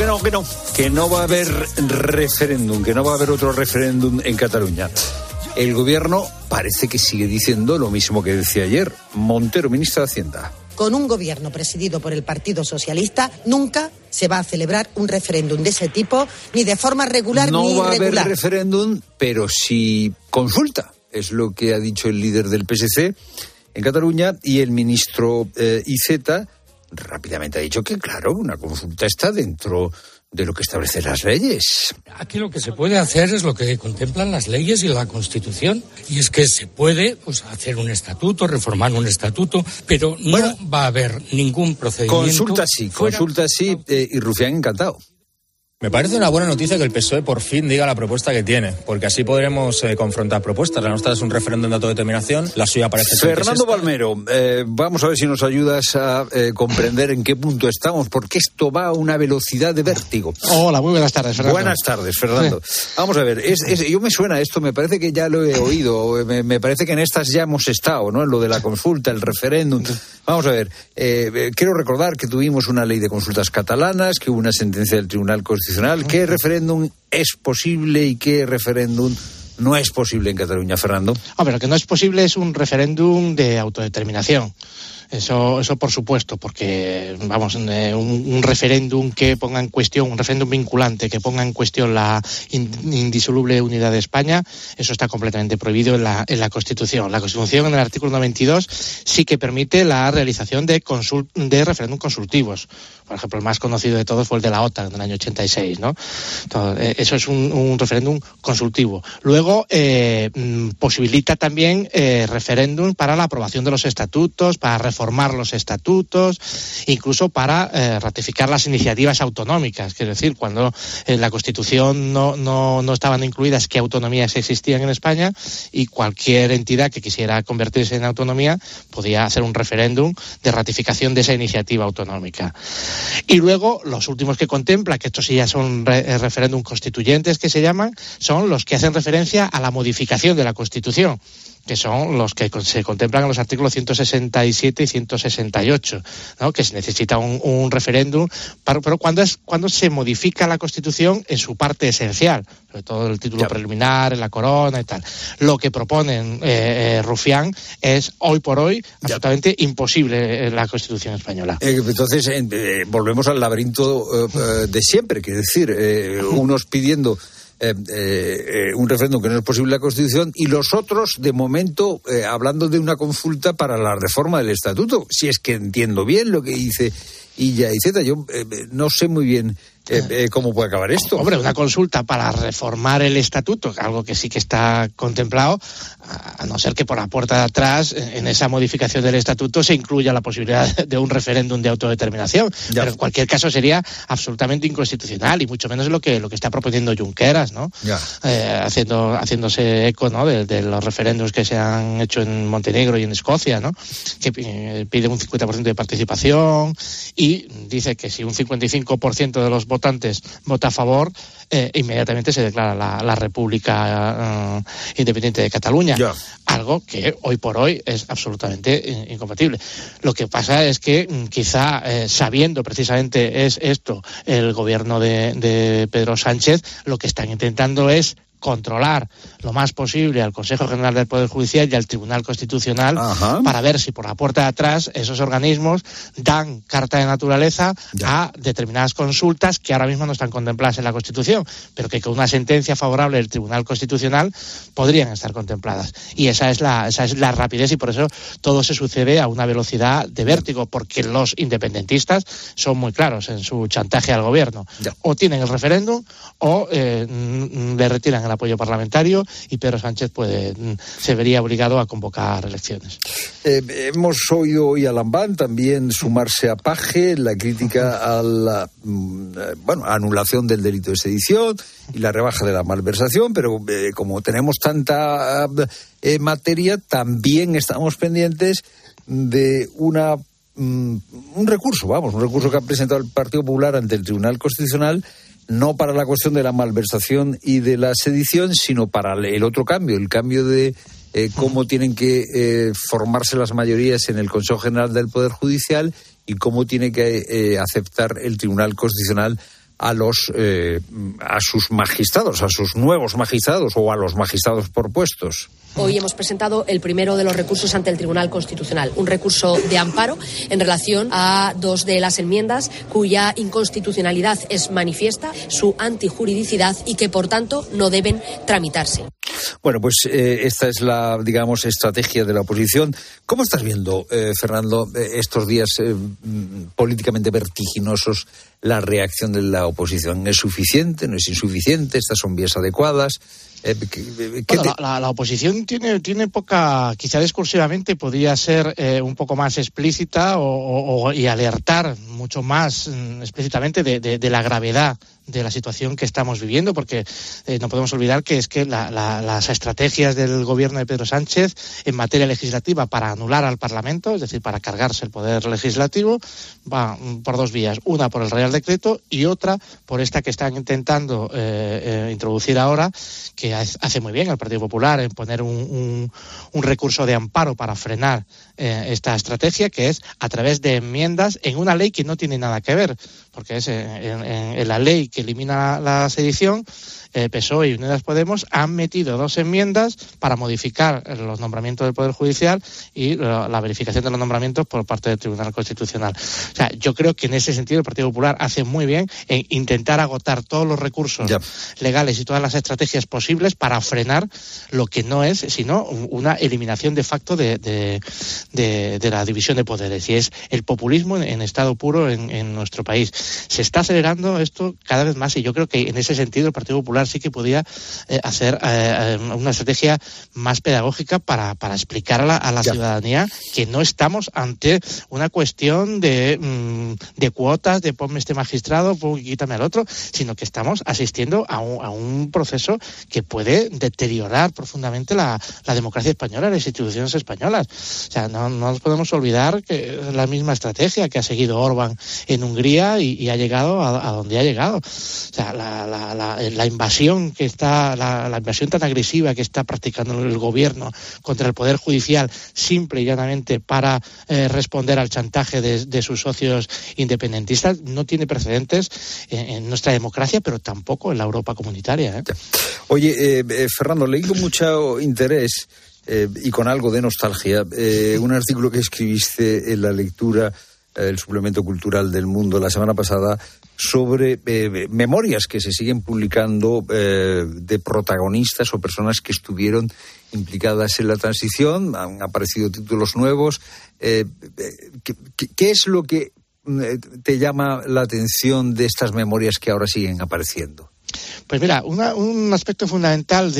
Speaker 9: no va a haber referéndum, que no va a haber otro referéndum en Cataluña. El gobierno parece que sigue diciendo lo mismo que decía ayer. Montero, ministra de Hacienda.
Speaker 10: Con un gobierno presidido por el Partido Socialista, nunca se va a celebrar un referéndum de ese tipo, ni de forma regular ni irregular.
Speaker 9: No va a haber referéndum, pero sí consulta. Es lo que ha dicho el líder del PSC en Cataluña, y el ministro Iceta rápidamente ha dicho que, claro, una consulta está dentro de lo que establecen las leyes.
Speaker 11: Aquí lo que se puede hacer es lo que contemplan las leyes y la Constitución, y es que se puede hacer un estatuto, reformar un estatuto, pero no va a haber ningún procedimiento.
Speaker 9: Consulta sí, y Rufián encantado.
Speaker 12: Me parece una buena noticia que el PSOE por fin diga la propuesta que tiene, porque así podremos confrontar propuestas. La nuestra es un referéndum de autodeterminación, la suya parece ser
Speaker 9: Fernando Palmero, vamos a ver si nos ayudas a comprender en qué punto estamos, porque esto va a una velocidad de vértigo.
Speaker 13: Hola, muy buenas tardes, Fernando.
Speaker 9: Buenas tardes, Fernando. Vamos a ver, yo me suena esto, me parece que ya lo he oído, me parece que en estas ya hemos estado, ¿no? En lo de la consulta, el referéndum. Vamos a ver, quiero recordar que tuvimos una ley de consultas catalanas, que hubo una sentencia del Tribunal Constitucional. ¿Qué referéndum es posible y qué referéndum no es posible en Cataluña, Fernando?
Speaker 13: Hombre, lo que no es posible es un referéndum de autodeterminación. Eso por supuesto, porque, un referéndum que ponga en cuestión, un referéndum vinculante que ponga en cuestión la indisoluble unidad de España, eso está completamente prohibido en la Constitución. La Constitución, en el artículo 92, sí que permite la realización de referéndum consultivos. Por ejemplo, el más conocido de todos fue el de la OTAN, del año 86, ¿no? Entonces, eso es un referéndum consultivo. Luego, posibilita también referéndum para la aprobación de los estatutos, para reformar los estatutos, incluso para ratificar las iniciativas autonómicas. Quiero decir, cuando en la Constitución no estaban incluidas qué autonomías existían en España, y cualquier entidad que quisiera convertirse en autonomía podía hacer un referéndum de ratificación de esa iniciativa autonómica. Y luego, los últimos que contempla, que estos sí ya son referéndum constituyentes que se llaman, son los que hacen referencia a la modificación de la Constitución, que son los que se contemplan en los artículos 167 y 168, ¿no? Que se necesita un referéndum, pero cuando se modifica la Constitución en su parte esencial, sobre todo el título preliminar, la corona y tal. Lo que proponen Rufián es, hoy por hoy, absolutamente imposible en la Constitución española.
Speaker 9: Entonces, volvemos al laberinto de siempre, que es decir, unos pidiendo un referéndum que no es posible en la Constitución, y los otros, de momento, hablando de una consulta para la reforma del Estatuto. Si es que entiendo bien lo que dice Illa Iceta, yo no sé muy bien ¿Cómo puede acabar esto?
Speaker 13: Hombre, una consulta para reformar el estatuto, algo que sí que está contemplado, a no ser que por la puerta de atrás, en esa modificación del estatuto, se incluya la posibilidad de un referéndum de autodeterminación. Ya. Pero en cualquier caso sería absolutamente inconstitucional, y mucho menos lo que está proponiendo Junqueras, ¿no? Haciéndose eco, ¿no?, de los referéndums que se han hecho en Montenegro y en Escocia, ¿no?, que pide un 50% de participación y dice que si un 55% de los votantes vota a favor, inmediatamente se declara la República Independiente de Cataluña. Yeah. Algo que hoy por hoy es absolutamente incompatible. Lo que pasa es que quizá sabiendo precisamente es esto el gobierno de Pedro Sánchez, lo que están intentando es controlar lo más posible al Consejo General del Poder Judicial y al Tribunal Constitucional. Ajá. Para ver si por la puerta de atrás esos organismos dan carta de naturaleza a determinadas consultas que ahora mismo no están contempladas en la Constitución, pero que con una sentencia favorable del Tribunal Constitucional podrían estar contempladas. Y esa es la rapidez, y por eso todo se sucede a una velocidad de vértigo, porque los independentistas son muy claros en su chantaje al gobierno. O tienen el referéndum o le retiran el apoyo parlamentario, y Pedro Sánchez se vería obligado a convocar elecciones.
Speaker 9: Hemos oído hoy a Lambán también sumarse a Paje la crítica a la anulación del delito de sedición y la rebaja de la malversación, pero como tenemos tanta materia, también estamos pendientes de un recurso que ha presentado el Partido Popular ante el Tribunal Constitucional, no para la cuestión de la malversación y de la sedición, sino para el otro cambio, el cambio de cómo tienen que formarse las mayorías en el Consejo General del Poder Judicial y cómo tiene que aceptar el Tribunal Constitucional a sus magistrados, a sus nuevos magistrados o a los magistrados propuestos.
Speaker 14: Hoy hemos presentado el primero de los recursos ante el Tribunal Constitucional, un recurso de amparo en relación a dos de las enmiendas cuya inconstitucionalidad es manifiesta, su antijuridicidad, y que por tanto no deben tramitarse.
Speaker 9: Bueno, pues esta es la, estrategia de la oposición. ¿Cómo estás viendo, Fernando, estos días políticamente vertiginosos, la reacción de la oposición? ¿Es suficiente? ¿No es insuficiente? ¿Estas son vías adecuadas?
Speaker 13: La oposición tiene poca, quizá discursivamente podría ser un poco más explícita y alertar mucho más explícitamente de la gravedad de la situación que estamos viviendo, porque no podemos olvidar que es que las estrategias del gobierno de Pedro Sánchez en materia legislativa para anular al Parlamento, es decir, para cargarse el poder legislativo, va por dos vías: una por el Real Decreto y otra por esta que están intentando introducir ahora, que hace muy bien el Partido Popular en poner un recurso de amparo para frenar esta estrategia, que es a través de enmiendas en una ley que no tiene nada que ver, porque es en la ley que elimina la sedición. PSOE y Unidas Podemos han metido dos enmiendas para modificar los nombramientos del Poder Judicial y la verificación de los nombramientos por parte del Tribunal Constitucional. O sea, yo creo que en ese sentido el Partido Popular hace muy bien en intentar agotar todos los recursos legales y todas las estrategias posibles para frenar lo que no es sino una eliminación de facto de la división de poderes, y es el populismo en estado puro en nuestro país. Se está acelerando esto cada vez más, y yo creo que en ese sentido el Partido Popular sí que podía hacer una estrategia más pedagógica para explicar a la ciudadanía que no estamos ante una cuestión de cuotas, de ponme este magistrado, quítame al otro, sino que estamos asistiendo a un proceso que puede deteriorar profundamente la democracia española, las instituciones españolas. O sea, no nos podemos olvidar que es la misma estrategia que ha seguido Orbán en Hungría y ha llegado a donde ha llegado. O sea, la invasión la invasión tan agresiva que está practicando el gobierno contra el Poder Judicial, simple y llanamente para responder al chantaje de sus socios independentistas, no tiene precedentes en nuestra democracia, pero tampoco en la Europa comunitaria.
Speaker 9: Oye, Fernando, leí con mucho interés y con algo de nostalgia un artículo que escribiste en la lectura, el suplemento cultural del Mundo, la semana pasada, sobre memorias que se siguen publicando de protagonistas o personas que estuvieron implicadas en la transición. Han aparecido títulos nuevos. ¿Qué es lo que te llama la atención de estas memorias que ahora siguen apareciendo?
Speaker 13: Pues mira, un aspecto fundamental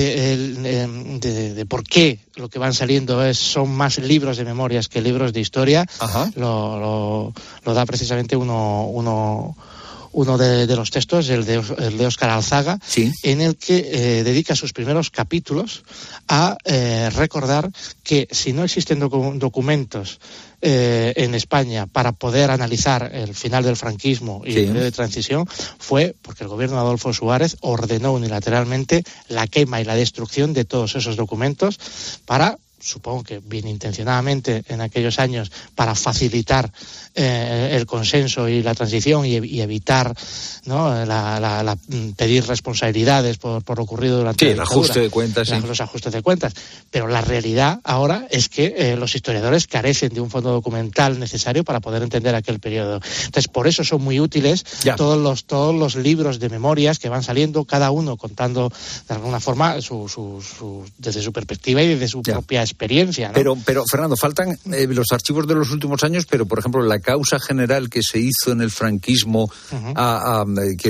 Speaker 13: de por qué lo que van saliendo son más libros de memorias que libros de historia. Lo da precisamente uno de los textos, el de Óscar Alzaga, sí, en el que dedica sus primeros capítulos a recordar que si no existen documentos en España para poder analizar el final del franquismo y el periodo de transición, fue porque el gobierno de Adolfo Suárez ordenó unilateralmente la quema y la destrucción de todos esos documentos para, supongo que bien intencionadamente en aquellos años, para facilitar el consenso y la transición y evitar, ¿no?, pedir responsabilidades por lo ocurrido durante la dictadura.
Speaker 9: Ajuste de cuentas,
Speaker 13: los ajustes de cuentas. Pero la realidad ahora es que los historiadores carecen de un fondo documental necesario para poder entender aquel periodo. Entonces, por eso son muy útiles todos los libros de memorias que van saliendo, cada uno contando de alguna forma desde su perspectiva y desde su propia experiencia, ¿no?
Speaker 9: Pero Fernando, faltan los archivos de los últimos años, pero por ejemplo la causa general que se hizo en el franquismo a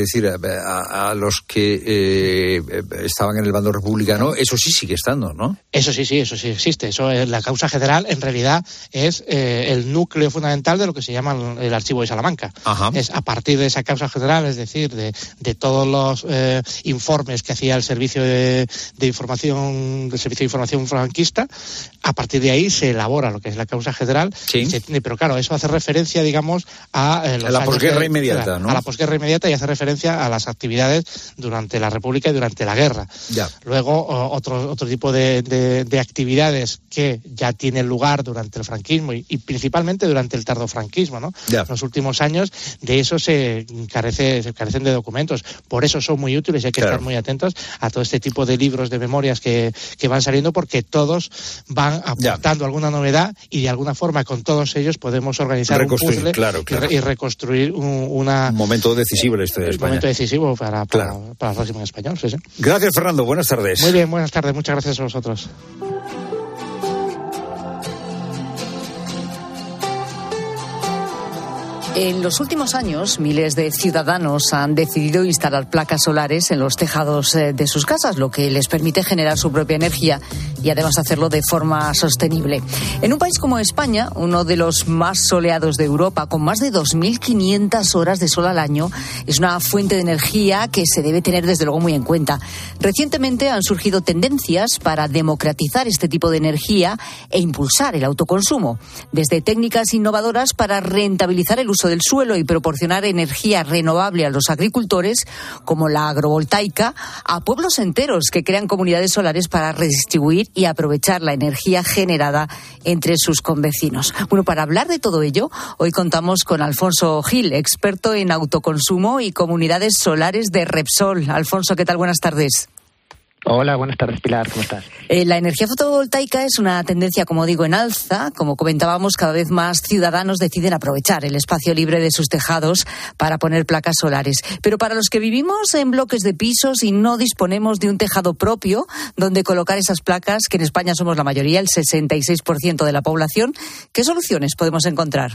Speaker 9: los que estaban en el bando republicano, eso sí sigue estando, ¿no?
Speaker 13: Eso sí existe. La causa general en realidad es el núcleo fundamental de lo que se llama el Archivo de Salamanca. Es a partir de esa causa general, es decir, de todos los informes que hacía el Servicio de Información franquista. A partir de ahí se elabora lo que es la causa general, pero claro, eso hace referencia, digamos, a
Speaker 9: la posguerra inmediata, ¿no?
Speaker 13: A la posguerra inmediata, y hace referencia a las actividades durante la República y durante la guerra. Luego, otro tipo de actividades que ya tienen lugar durante el franquismo y principalmente durante el tardofranquismo, ¿no? Los últimos años, de eso se carecen de documentos. Por eso son muy útiles y hay que estar muy atentos a todo este tipo de libros de memorias que van saliendo, porque todos van aportando alguna novedad y de alguna forma con todos ellos podemos organizar un puzzle y reconstruir un
Speaker 9: momento decisivo en la historia de España.
Speaker 13: Un momento decisivo para el régimen español. Sí.
Speaker 9: Gracias, Fernando. Buenas tardes.
Speaker 13: Muy bien, buenas tardes. Muchas gracias a vosotros.
Speaker 15: En los últimos años, miles de ciudadanos han decidido instalar placas solares en los tejados de sus casas, lo que les permite generar su propia energía y además hacerlo de forma sostenible. En un país como España, uno de los más soleados de Europa, con más de 2.500 horas de sol al año, es una fuente de energía que se debe tener desde luego muy en cuenta. Recientemente han surgido tendencias para democratizar este tipo de energía e impulsar el autoconsumo, desde técnicas innovadoras para rentabilizar el uso del suelo y proporcionar energía renovable a los agricultores, como la agrovoltaica, a pueblos enteros que crean comunidades solares para redistribuir y aprovechar la energía generada entre sus convecinos. Bueno, para hablar de todo ello, hoy contamos con Alfonso Gil, experto en autoconsumo y comunidades solares de Repsol. Alfonso, ¿qué tal? Buenas tardes.
Speaker 16: Hola, buenas tardes, Pilar, ¿cómo estás?
Speaker 15: La energía fotovoltaica es una tendencia, como digo, en alza. Como comentábamos, cada vez más ciudadanos deciden aprovechar el espacio libre de sus tejados para poner placas solares. Pero para los que vivimos en bloques de pisos y no disponemos de un tejado propio donde colocar esas placas, que en España somos la mayoría, el 66% de la población, ¿qué soluciones podemos encontrar?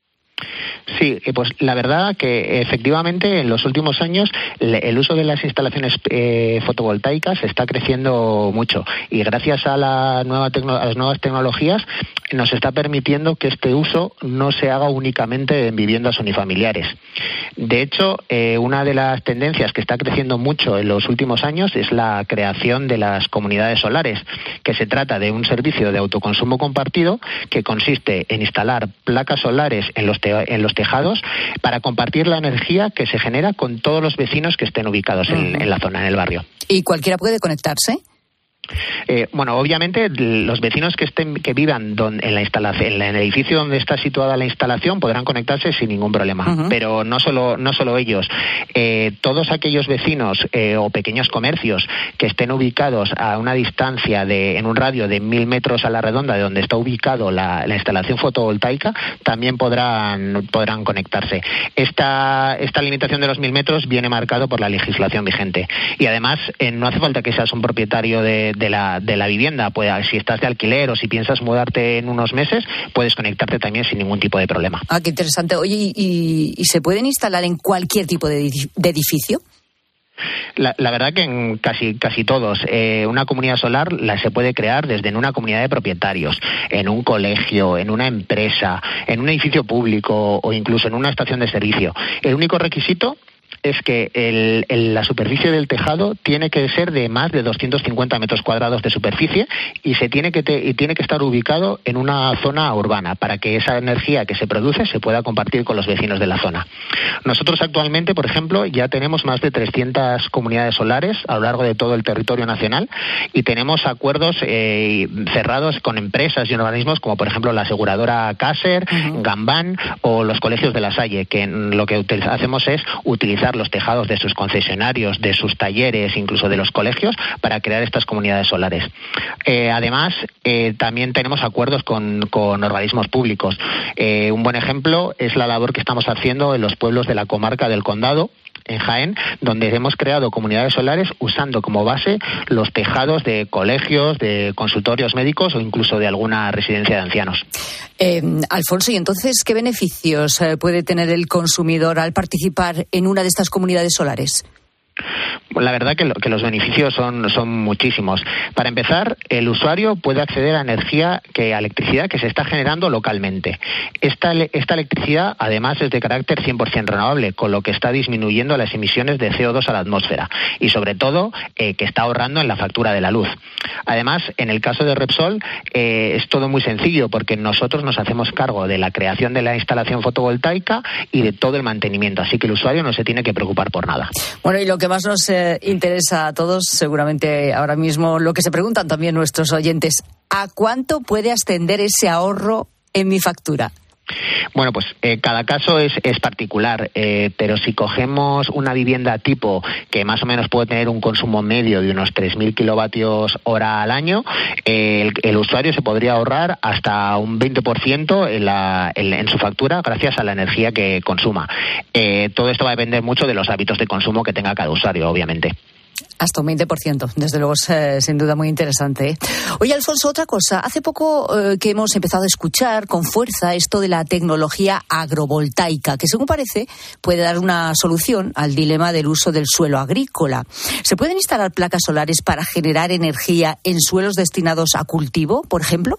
Speaker 16: Sí, pues la verdad que efectivamente en los últimos años el uso de las instalaciones fotovoltaicas está creciendo mucho y gracias a las nuevas tecnologías nos está permitiendo que este uso no se haga únicamente en viviendas unifamiliares. De hecho, una de las tendencias que está creciendo mucho en los últimos años es la creación de las comunidades solares, que se trata de un servicio de autoconsumo compartido que consiste en instalar placas solares en los tejados para compartir la energía que se genera con todos los vecinos que estén ubicados en la zona, en el barrio.
Speaker 15: ¿Y cualquiera puede conectarse?
Speaker 16: Bueno, obviamente los vecinos que vivan en el edificio donde está situada la instalación podrán conectarse sin ningún problema, pero no solo ellos. Todos aquellos vecinos o pequeños comercios que estén ubicados a una distancia en un radio de 1.000 metros a la redonda de donde está ubicado la instalación fotovoltaica también podrán conectarse. Esta limitación de los 1.000 metros viene marcado por la legislación vigente y además no hace falta que seas un propietario de la vivienda, pues, si estás de alquiler o si piensas mudarte en unos meses, puedes conectarte también sin ningún tipo de problema.
Speaker 15: Ah, qué interesante. Oye, ¿y se pueden instalar en cualquier tipo de edificio?
Speaker 16: La verdad que en casi todos. Una comunidad solar se puede crear desde en una comunidad de propietarios, en un colegio, en una empresa, en un edificio público o incluso en una estación de servicio. El único requisito es que la superficie del tejado tiene que ser de más de 250 metros cuadrados de superficie y tiene que estar ubicado en una zona urbana para que esa energía que se produce se pueda compartir con los vecinos de la zona. Nosotros actualmente, por ejemplo, ya tenemos más de 300 comunidades solares a lo largo de todo el territorio nacional y tenemos acuerdos cerrados con empresas y organismos como, por ejemplo, la aseguradora Caser, Gambán o los colegios de La Salle, que lo que hacemos es utilizar los tejados de sus concesionarios, de sus talleres, incluso de los colegios, para crear estas comunidades solares. Además, también tenemos acuerdos con organismos públicos. Un buen ejemplo es la labor que estamos haciendo en los pueblos de la comarca del Condado, en Jaén, donde hemos creado comunidades solares usando como base los tejados de colegios, de consultorios médicos o incluso de alguna residencia de ancianos.
Speaker 15: Alfonso, ¿y entonces qué beneficios puede tener el consumidor al participar en una de estas comunidades solares?
Speaker 16: La verdad que los beneficios son muchísimos. Para empezar, el usuario puede acceder a electricidad que se está generando localmente. Esta electricidad, además, es de carácter 100% renovable, con lo que está disminuyendo las emisiones de CO2 a la atmósfera y, sobre todo, que está ahorrando en la factura de la luz. Además, en el caso de Repsol, es todo muy sencillo, porque nosotros nos hacemos cargo de la creación de la instalación fotovoltaica y de todo el mantenimiento, así que el usuario no se tiene que preocupar por nada.
Speaker 15: Bueno, y lo que más nos interesa a todos, seguramente ahora mismo lo que se preguntan también nuestros oyentes, ¿a cuánto puede ascender ese ahorro en mi factura?
Speaker 16: Bueno, pues cada caso es particular, pero si cogemos una vivienda tipo que más o menos puede tener un consumo medio de unos 3.000 kilovatios hora al año, el usuario se podría ahorrar hasta un 20% en su factura gracias a la energía que consuma. Todo esto va a depender mucho de los hábitos de consumo que tenga cada usuario, obviamente.
Speaker 15: Hasta un 20%, desde luego es sin duda muy interesante. Oye, Alfonso, otra cosa. Hace poco que hemos empezado a escuchar con fuerza esto de la tecnología agrovoltaica, que según parece puede dar una solución al dilema del uso del suelo agrícola. ¿Se pueden instalar placas solares para generar energía en suelos destinados a cultivo, por ejemplo?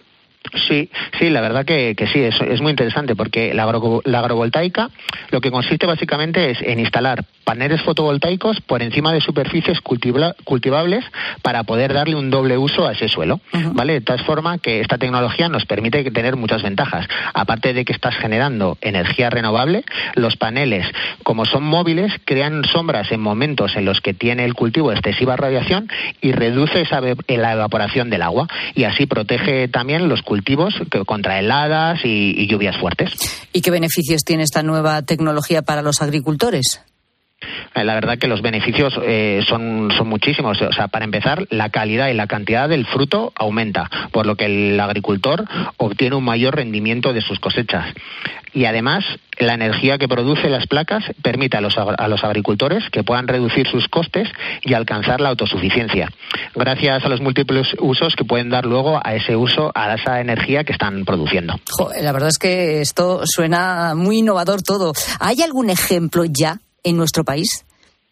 Speaker 16: Sí, la verdad que sí, es muy interesante porque la agrovoltaica lo que consiste básicamente es en instalar paneles fotovoltaicos por encima de superficies cultivables para poder darle un doble uso a ese suelo, ¿vale? De tal forma que esta tecnología nos permite tener muchas ventajas. Aparte de que estás generando energía renovable, los paneles, como son móviles, crean sombras en momentos en los que tiene el cultivo excesiva radiación y reduce la evaporación del agua y así protege también los cultivos contra heladas y lluvias fuertes.
Speaker 15: ¿Y qué beneficios tiene esta nueva tecnología para los agricultores?
Speaker 16: La verdad que los beneficios son muchísimos. O sea, para empezar, la calidad y la cantidad del fruto aumenta, por lo que el agricultor obtiene un mayor rendimiento de sus cosechas. Y además, la energía que produce las placas permite a los agricultores que puedan reducir sus costes y alcanzar la autosuficiencia, gracias a los múltiples usos que pueden dar luego a esa energía que están produciendo.
Speaker 15: La verdad es que esto suena muy innovador todo. ¿Hay algún ejemplo ya en nuestro país?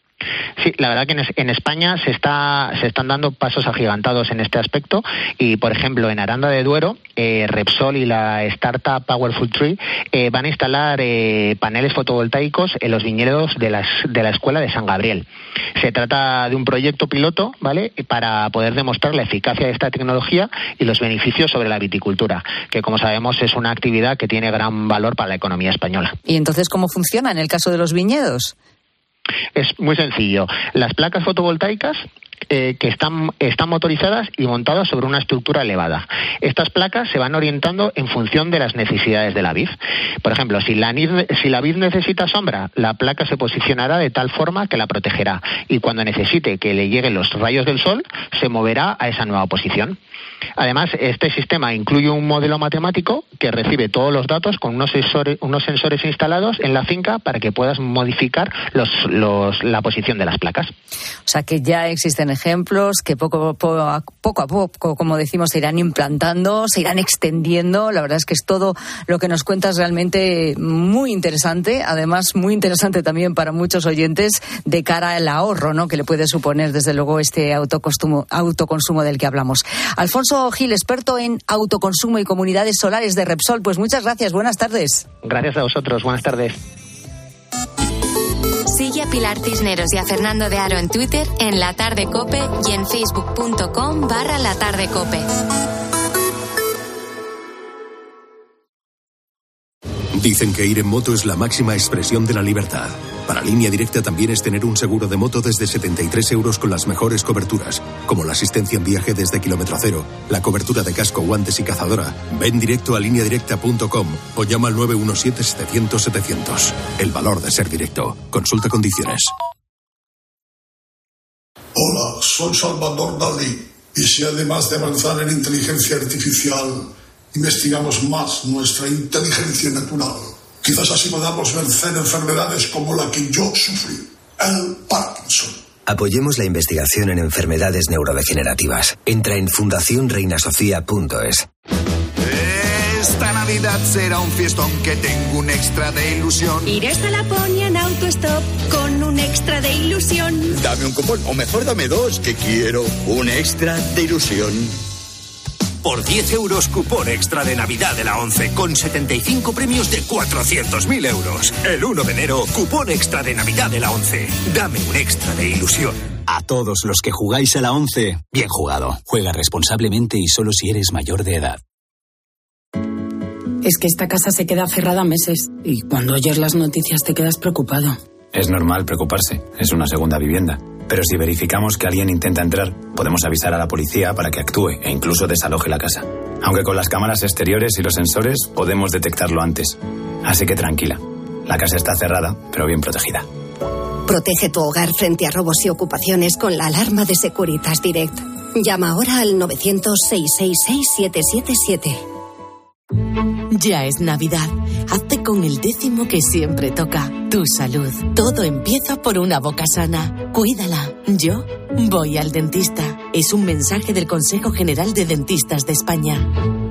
Speaker 16: Sí, la verdad que en España se están dando pasos agigantados en este aspecto y, por ejemplo, en Aranda de Duero, Repsol y la startup Powerful Tree van a instalar paneles fotovoltaicos en los viñedos de la Escuela de San Gabriel. Se trata de un proyecto piloto, ¿vale?, para poder demostrar la eficacia de esta tecnología y los beneficios sobre la viticultura, que, como sabemos, es una actividad que tiene gran valor para la economía española.
Speaker 15: ¿Y entonces cómo funciona en el caso de los viñedos?
Speaker 16: Es muy sencillo. Las placas fotovoltaicas que están motorizadas y montadas sobre una estructura elevada. Estas placas se van orientando en función de las necesidades de la vid. Por ejemplo, si la vid necesita sombra, la placa se posicionará de tal forma que la protegerá y cuando necesite que le lleguen los rayos del sol, se moverá a esa nueva posición. Además, este sistema incluye un modelo matemático que recibe todos los datos con unos sensores instalados en la finca para que puedas modificar la posición de las placas.
Speaker 15: O sea que ya existen son ejemplos que poco a poco, como decimos, se irán implantando, se irán extendiendo. La verdad es que es todo lo que nos cuentas realmente muy interesante, además muy interesante también para muchos oyentes de cara al ahorro, ¿no?, que le puede suponer desde luego este autoconsumo del que hablamos. Alfonso Gil, experto en autoconsumo y comunidades solares de Repsol, pues muchas gracias, buenas tardes.
Speaker 16: Gracias a vosotros, buenas tardes.
Speaker 20: Sigue a Pilar Cisneros y a Fernando de Aro en Twitter, en La Tarde COPE y en facebook.com/latardecope.
Speaker 30: Dicen que ir en moto es la máxima expresión de la libertad. Para Línea Directa también es tener un seguro de moto desde 73 euros con las mejores coberturas, como la asistencia en viaje desde kilómetro cero, la cobertura de casco, guantes y cazadora. Ven directo a lineadirecta.com o llama al 917-700-700. El valor de ser directo. Consulta condiciones.
Speaker 17: Hola, soy Salvador Dalí. Y si además de avanzar en inteligencia artificial, investigamos más nuestra inteligencia natural, quizás así podamos vencer enfermedades como la que yo sufrí, el Parkinson.
Speaker 18: Apoyemos la investigación en enfermedades neurodegenerativas. Entra en fundacionreinasofía.es.
Speaker 19: Esta Navidad será un fiestón, que tengo un extra de ilusión.
Speaker 21: Iré hasta Laponia en autostop con un extra de ilusión.
Speaker 22: Dame un cupón, o mejor dame dos, que quiero un extra de ilusión.
Speaker 23: Por 10 euros, cupón extra de Navidad de la ONCE, con 75 premios de 400.000 euros. El 1 de enero, cupón extra de Navidad de la ONCE. Dame un extra de ilusión.
Speaker 24: A todos los que jugáis a la ONCE, bien jugado. Juega responsablemente y solo si eres mayor de edad.
Speaker 25: Es que esta casa se queda cerrada meses y cuando oyes las noticias te quedas preocupado.
Speaker 26: Es normal preocuparse, es una segunda vivienda. Pero si verificamos que alguien intenta entrar, podemos avisar a la policía para que actúe e incluso desaloje la casa. Aunque con las cámaras exteriores y los sensores podemos detectarlo antes. Así que tranquila, la casa está cerrada, pero bien protegida.
Speaker 21: Protege tu hogar frente a robos y ocupaciones con la alarma de Securitas Direct. Llama ahora al 900-666-777.
Speaker 27: Ya es Navidad. Hazte con el 10º que siempre toca. Tu salud. Todo empieza por una boca sana. Cuídala. Yo voy al dentista. Es un mensaje del Consejo General de Dentistas de España.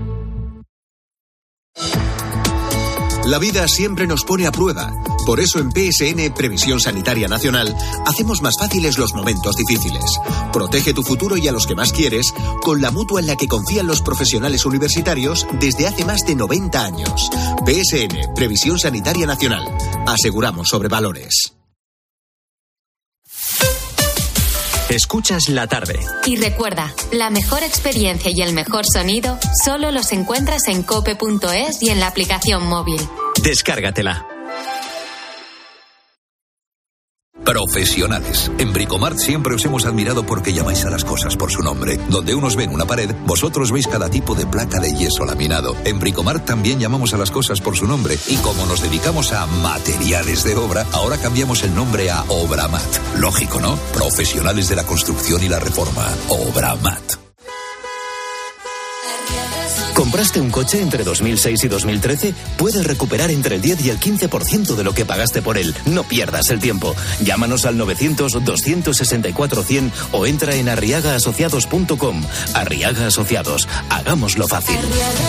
Speaker 30: La vida siempre nos pone a prueba. Por eso en PSN, Previsión Sanitaria Nacional, hacemos más fáciles los momentos difíciles. Protege tu futuro y a los que más quieres con la mutua en la que confían los profesionales universitarios desde hace más de 90 años. PSN, Previsión Sanitaria Nacional. Aseguramos sobre valores.
Speaker 2: Escuchas La Tarde.
Speaker 20: Y recuerda, la mejor experiencia y el mejor sonido solo los encuentras en cope.es y en la aplicación móvil.
Speaker 2: Descárgatela.
Speaker 28: Profesionales. En Bricomart siempre os hemos admirado porque llamáis a las cosas por su nombre. Donde unos ven una pared, vosotros veis cada tipo de placa de yeso laminado. En Bricomart también llamamos a las cosas por su nombre. Y como nos dedicamos a materiales de obra, ahora cambiamos el nombre a Obramat. Lógico, ¿no? Profesionales de la construcción y la reforma. Obramat.
Speaker 31: ¿Compraste un coche entre 2006 y 2013? Puedes recuperar entre el 10 y el 15% de lo que pagaste por él. No pierdas el tiempo. Llámanos al 900-264-100 o entra en arriagaasociados.com. Arriaga Asociados. Hagámoslo fácil.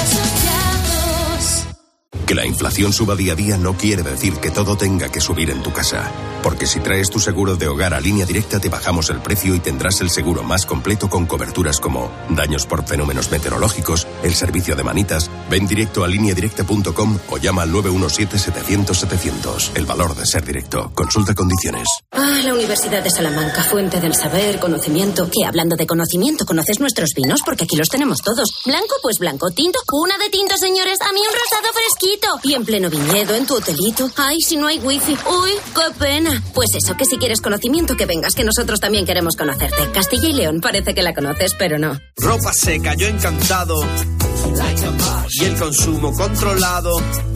Speaker 30: Que la inflación suba día a día no quiere decir que todo tenga que subir en tu casa. Porque si traes tu seguro de hogar a Línea Directa te bajamos el precio y tendrás el seguro más completo con coberturas como daños por fenómenos meteorológicos, el servicio de manitas. Ven directo a lineadirecta.com o llama al 917-700-700. El valor de ser directo. Consulta condiciones.
Speaker 21: La Universidad de Salamanca, fuente del saber, conocimiento.
Speaker 29: Que hablando de conocimiento, ¿conoces nuestros vinos? Porque aquí los tenemos todos. Blanco, pues blanco. Tinto, una de tinto, señores. A mí un rosado fresquito. Y en pleno viñedo, en tu hotelito. Ay, si no hay wifi. Uy, qué pena. Pues eso, que si quieres conocimiento, que vengas, que nosotros también queremos conocerte. Castilla y León, parece que la conoces, pero no.
Speaker 32: Ropa seca, yo encantado. Y el consumo controlado.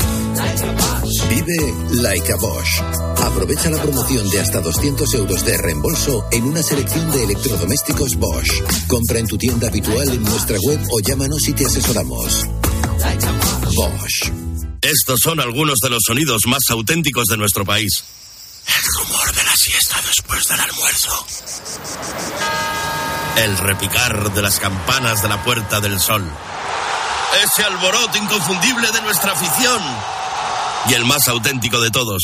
Speaker 33: Vive Like a Bosch. Aprovecha la promoción de hasta 200 euros de reembolso en una selección de electrodomésticos Bosch. Compra en tu tienda habitual, en nuestra web o llámanos y te asesoramos. Bosch.
Speaker 34: Estos son algunos de los sonidos más auténticos de nuestro país. El rumor de la siesta después del almuerzo. el repicar de las campanas de la Puerta del Sol, ese alboroto inconfundible de nuestra afición y el más auténtico de todos,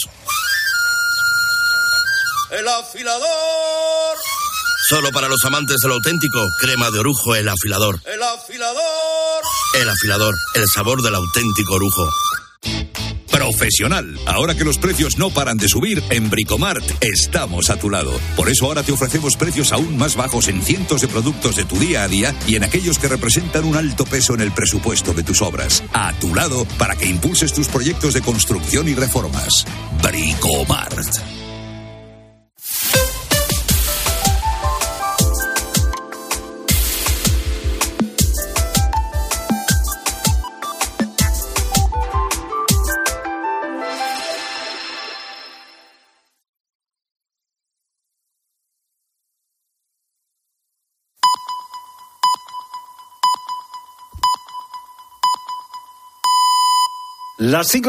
Speaker 34: el afilador. Solo para los amantes de lo auténtico, crema de orujo El Afilador. El afilador. El Afilador, el sabor del auténtico orujo.
Speaker 28: Profesional. Ahora que los precios no paran de subir, en Bricomart estamos a tu lado. Por eso ahora te ofrecemos precios aún más bajos en cientos de productos de tu día a día y en aquellos que representan un alto peso en el presupuesto de tus obras. A tu lado para que impulses tus proyectos de construcción y reformas. Bricomart.
Speaker 31: Las 5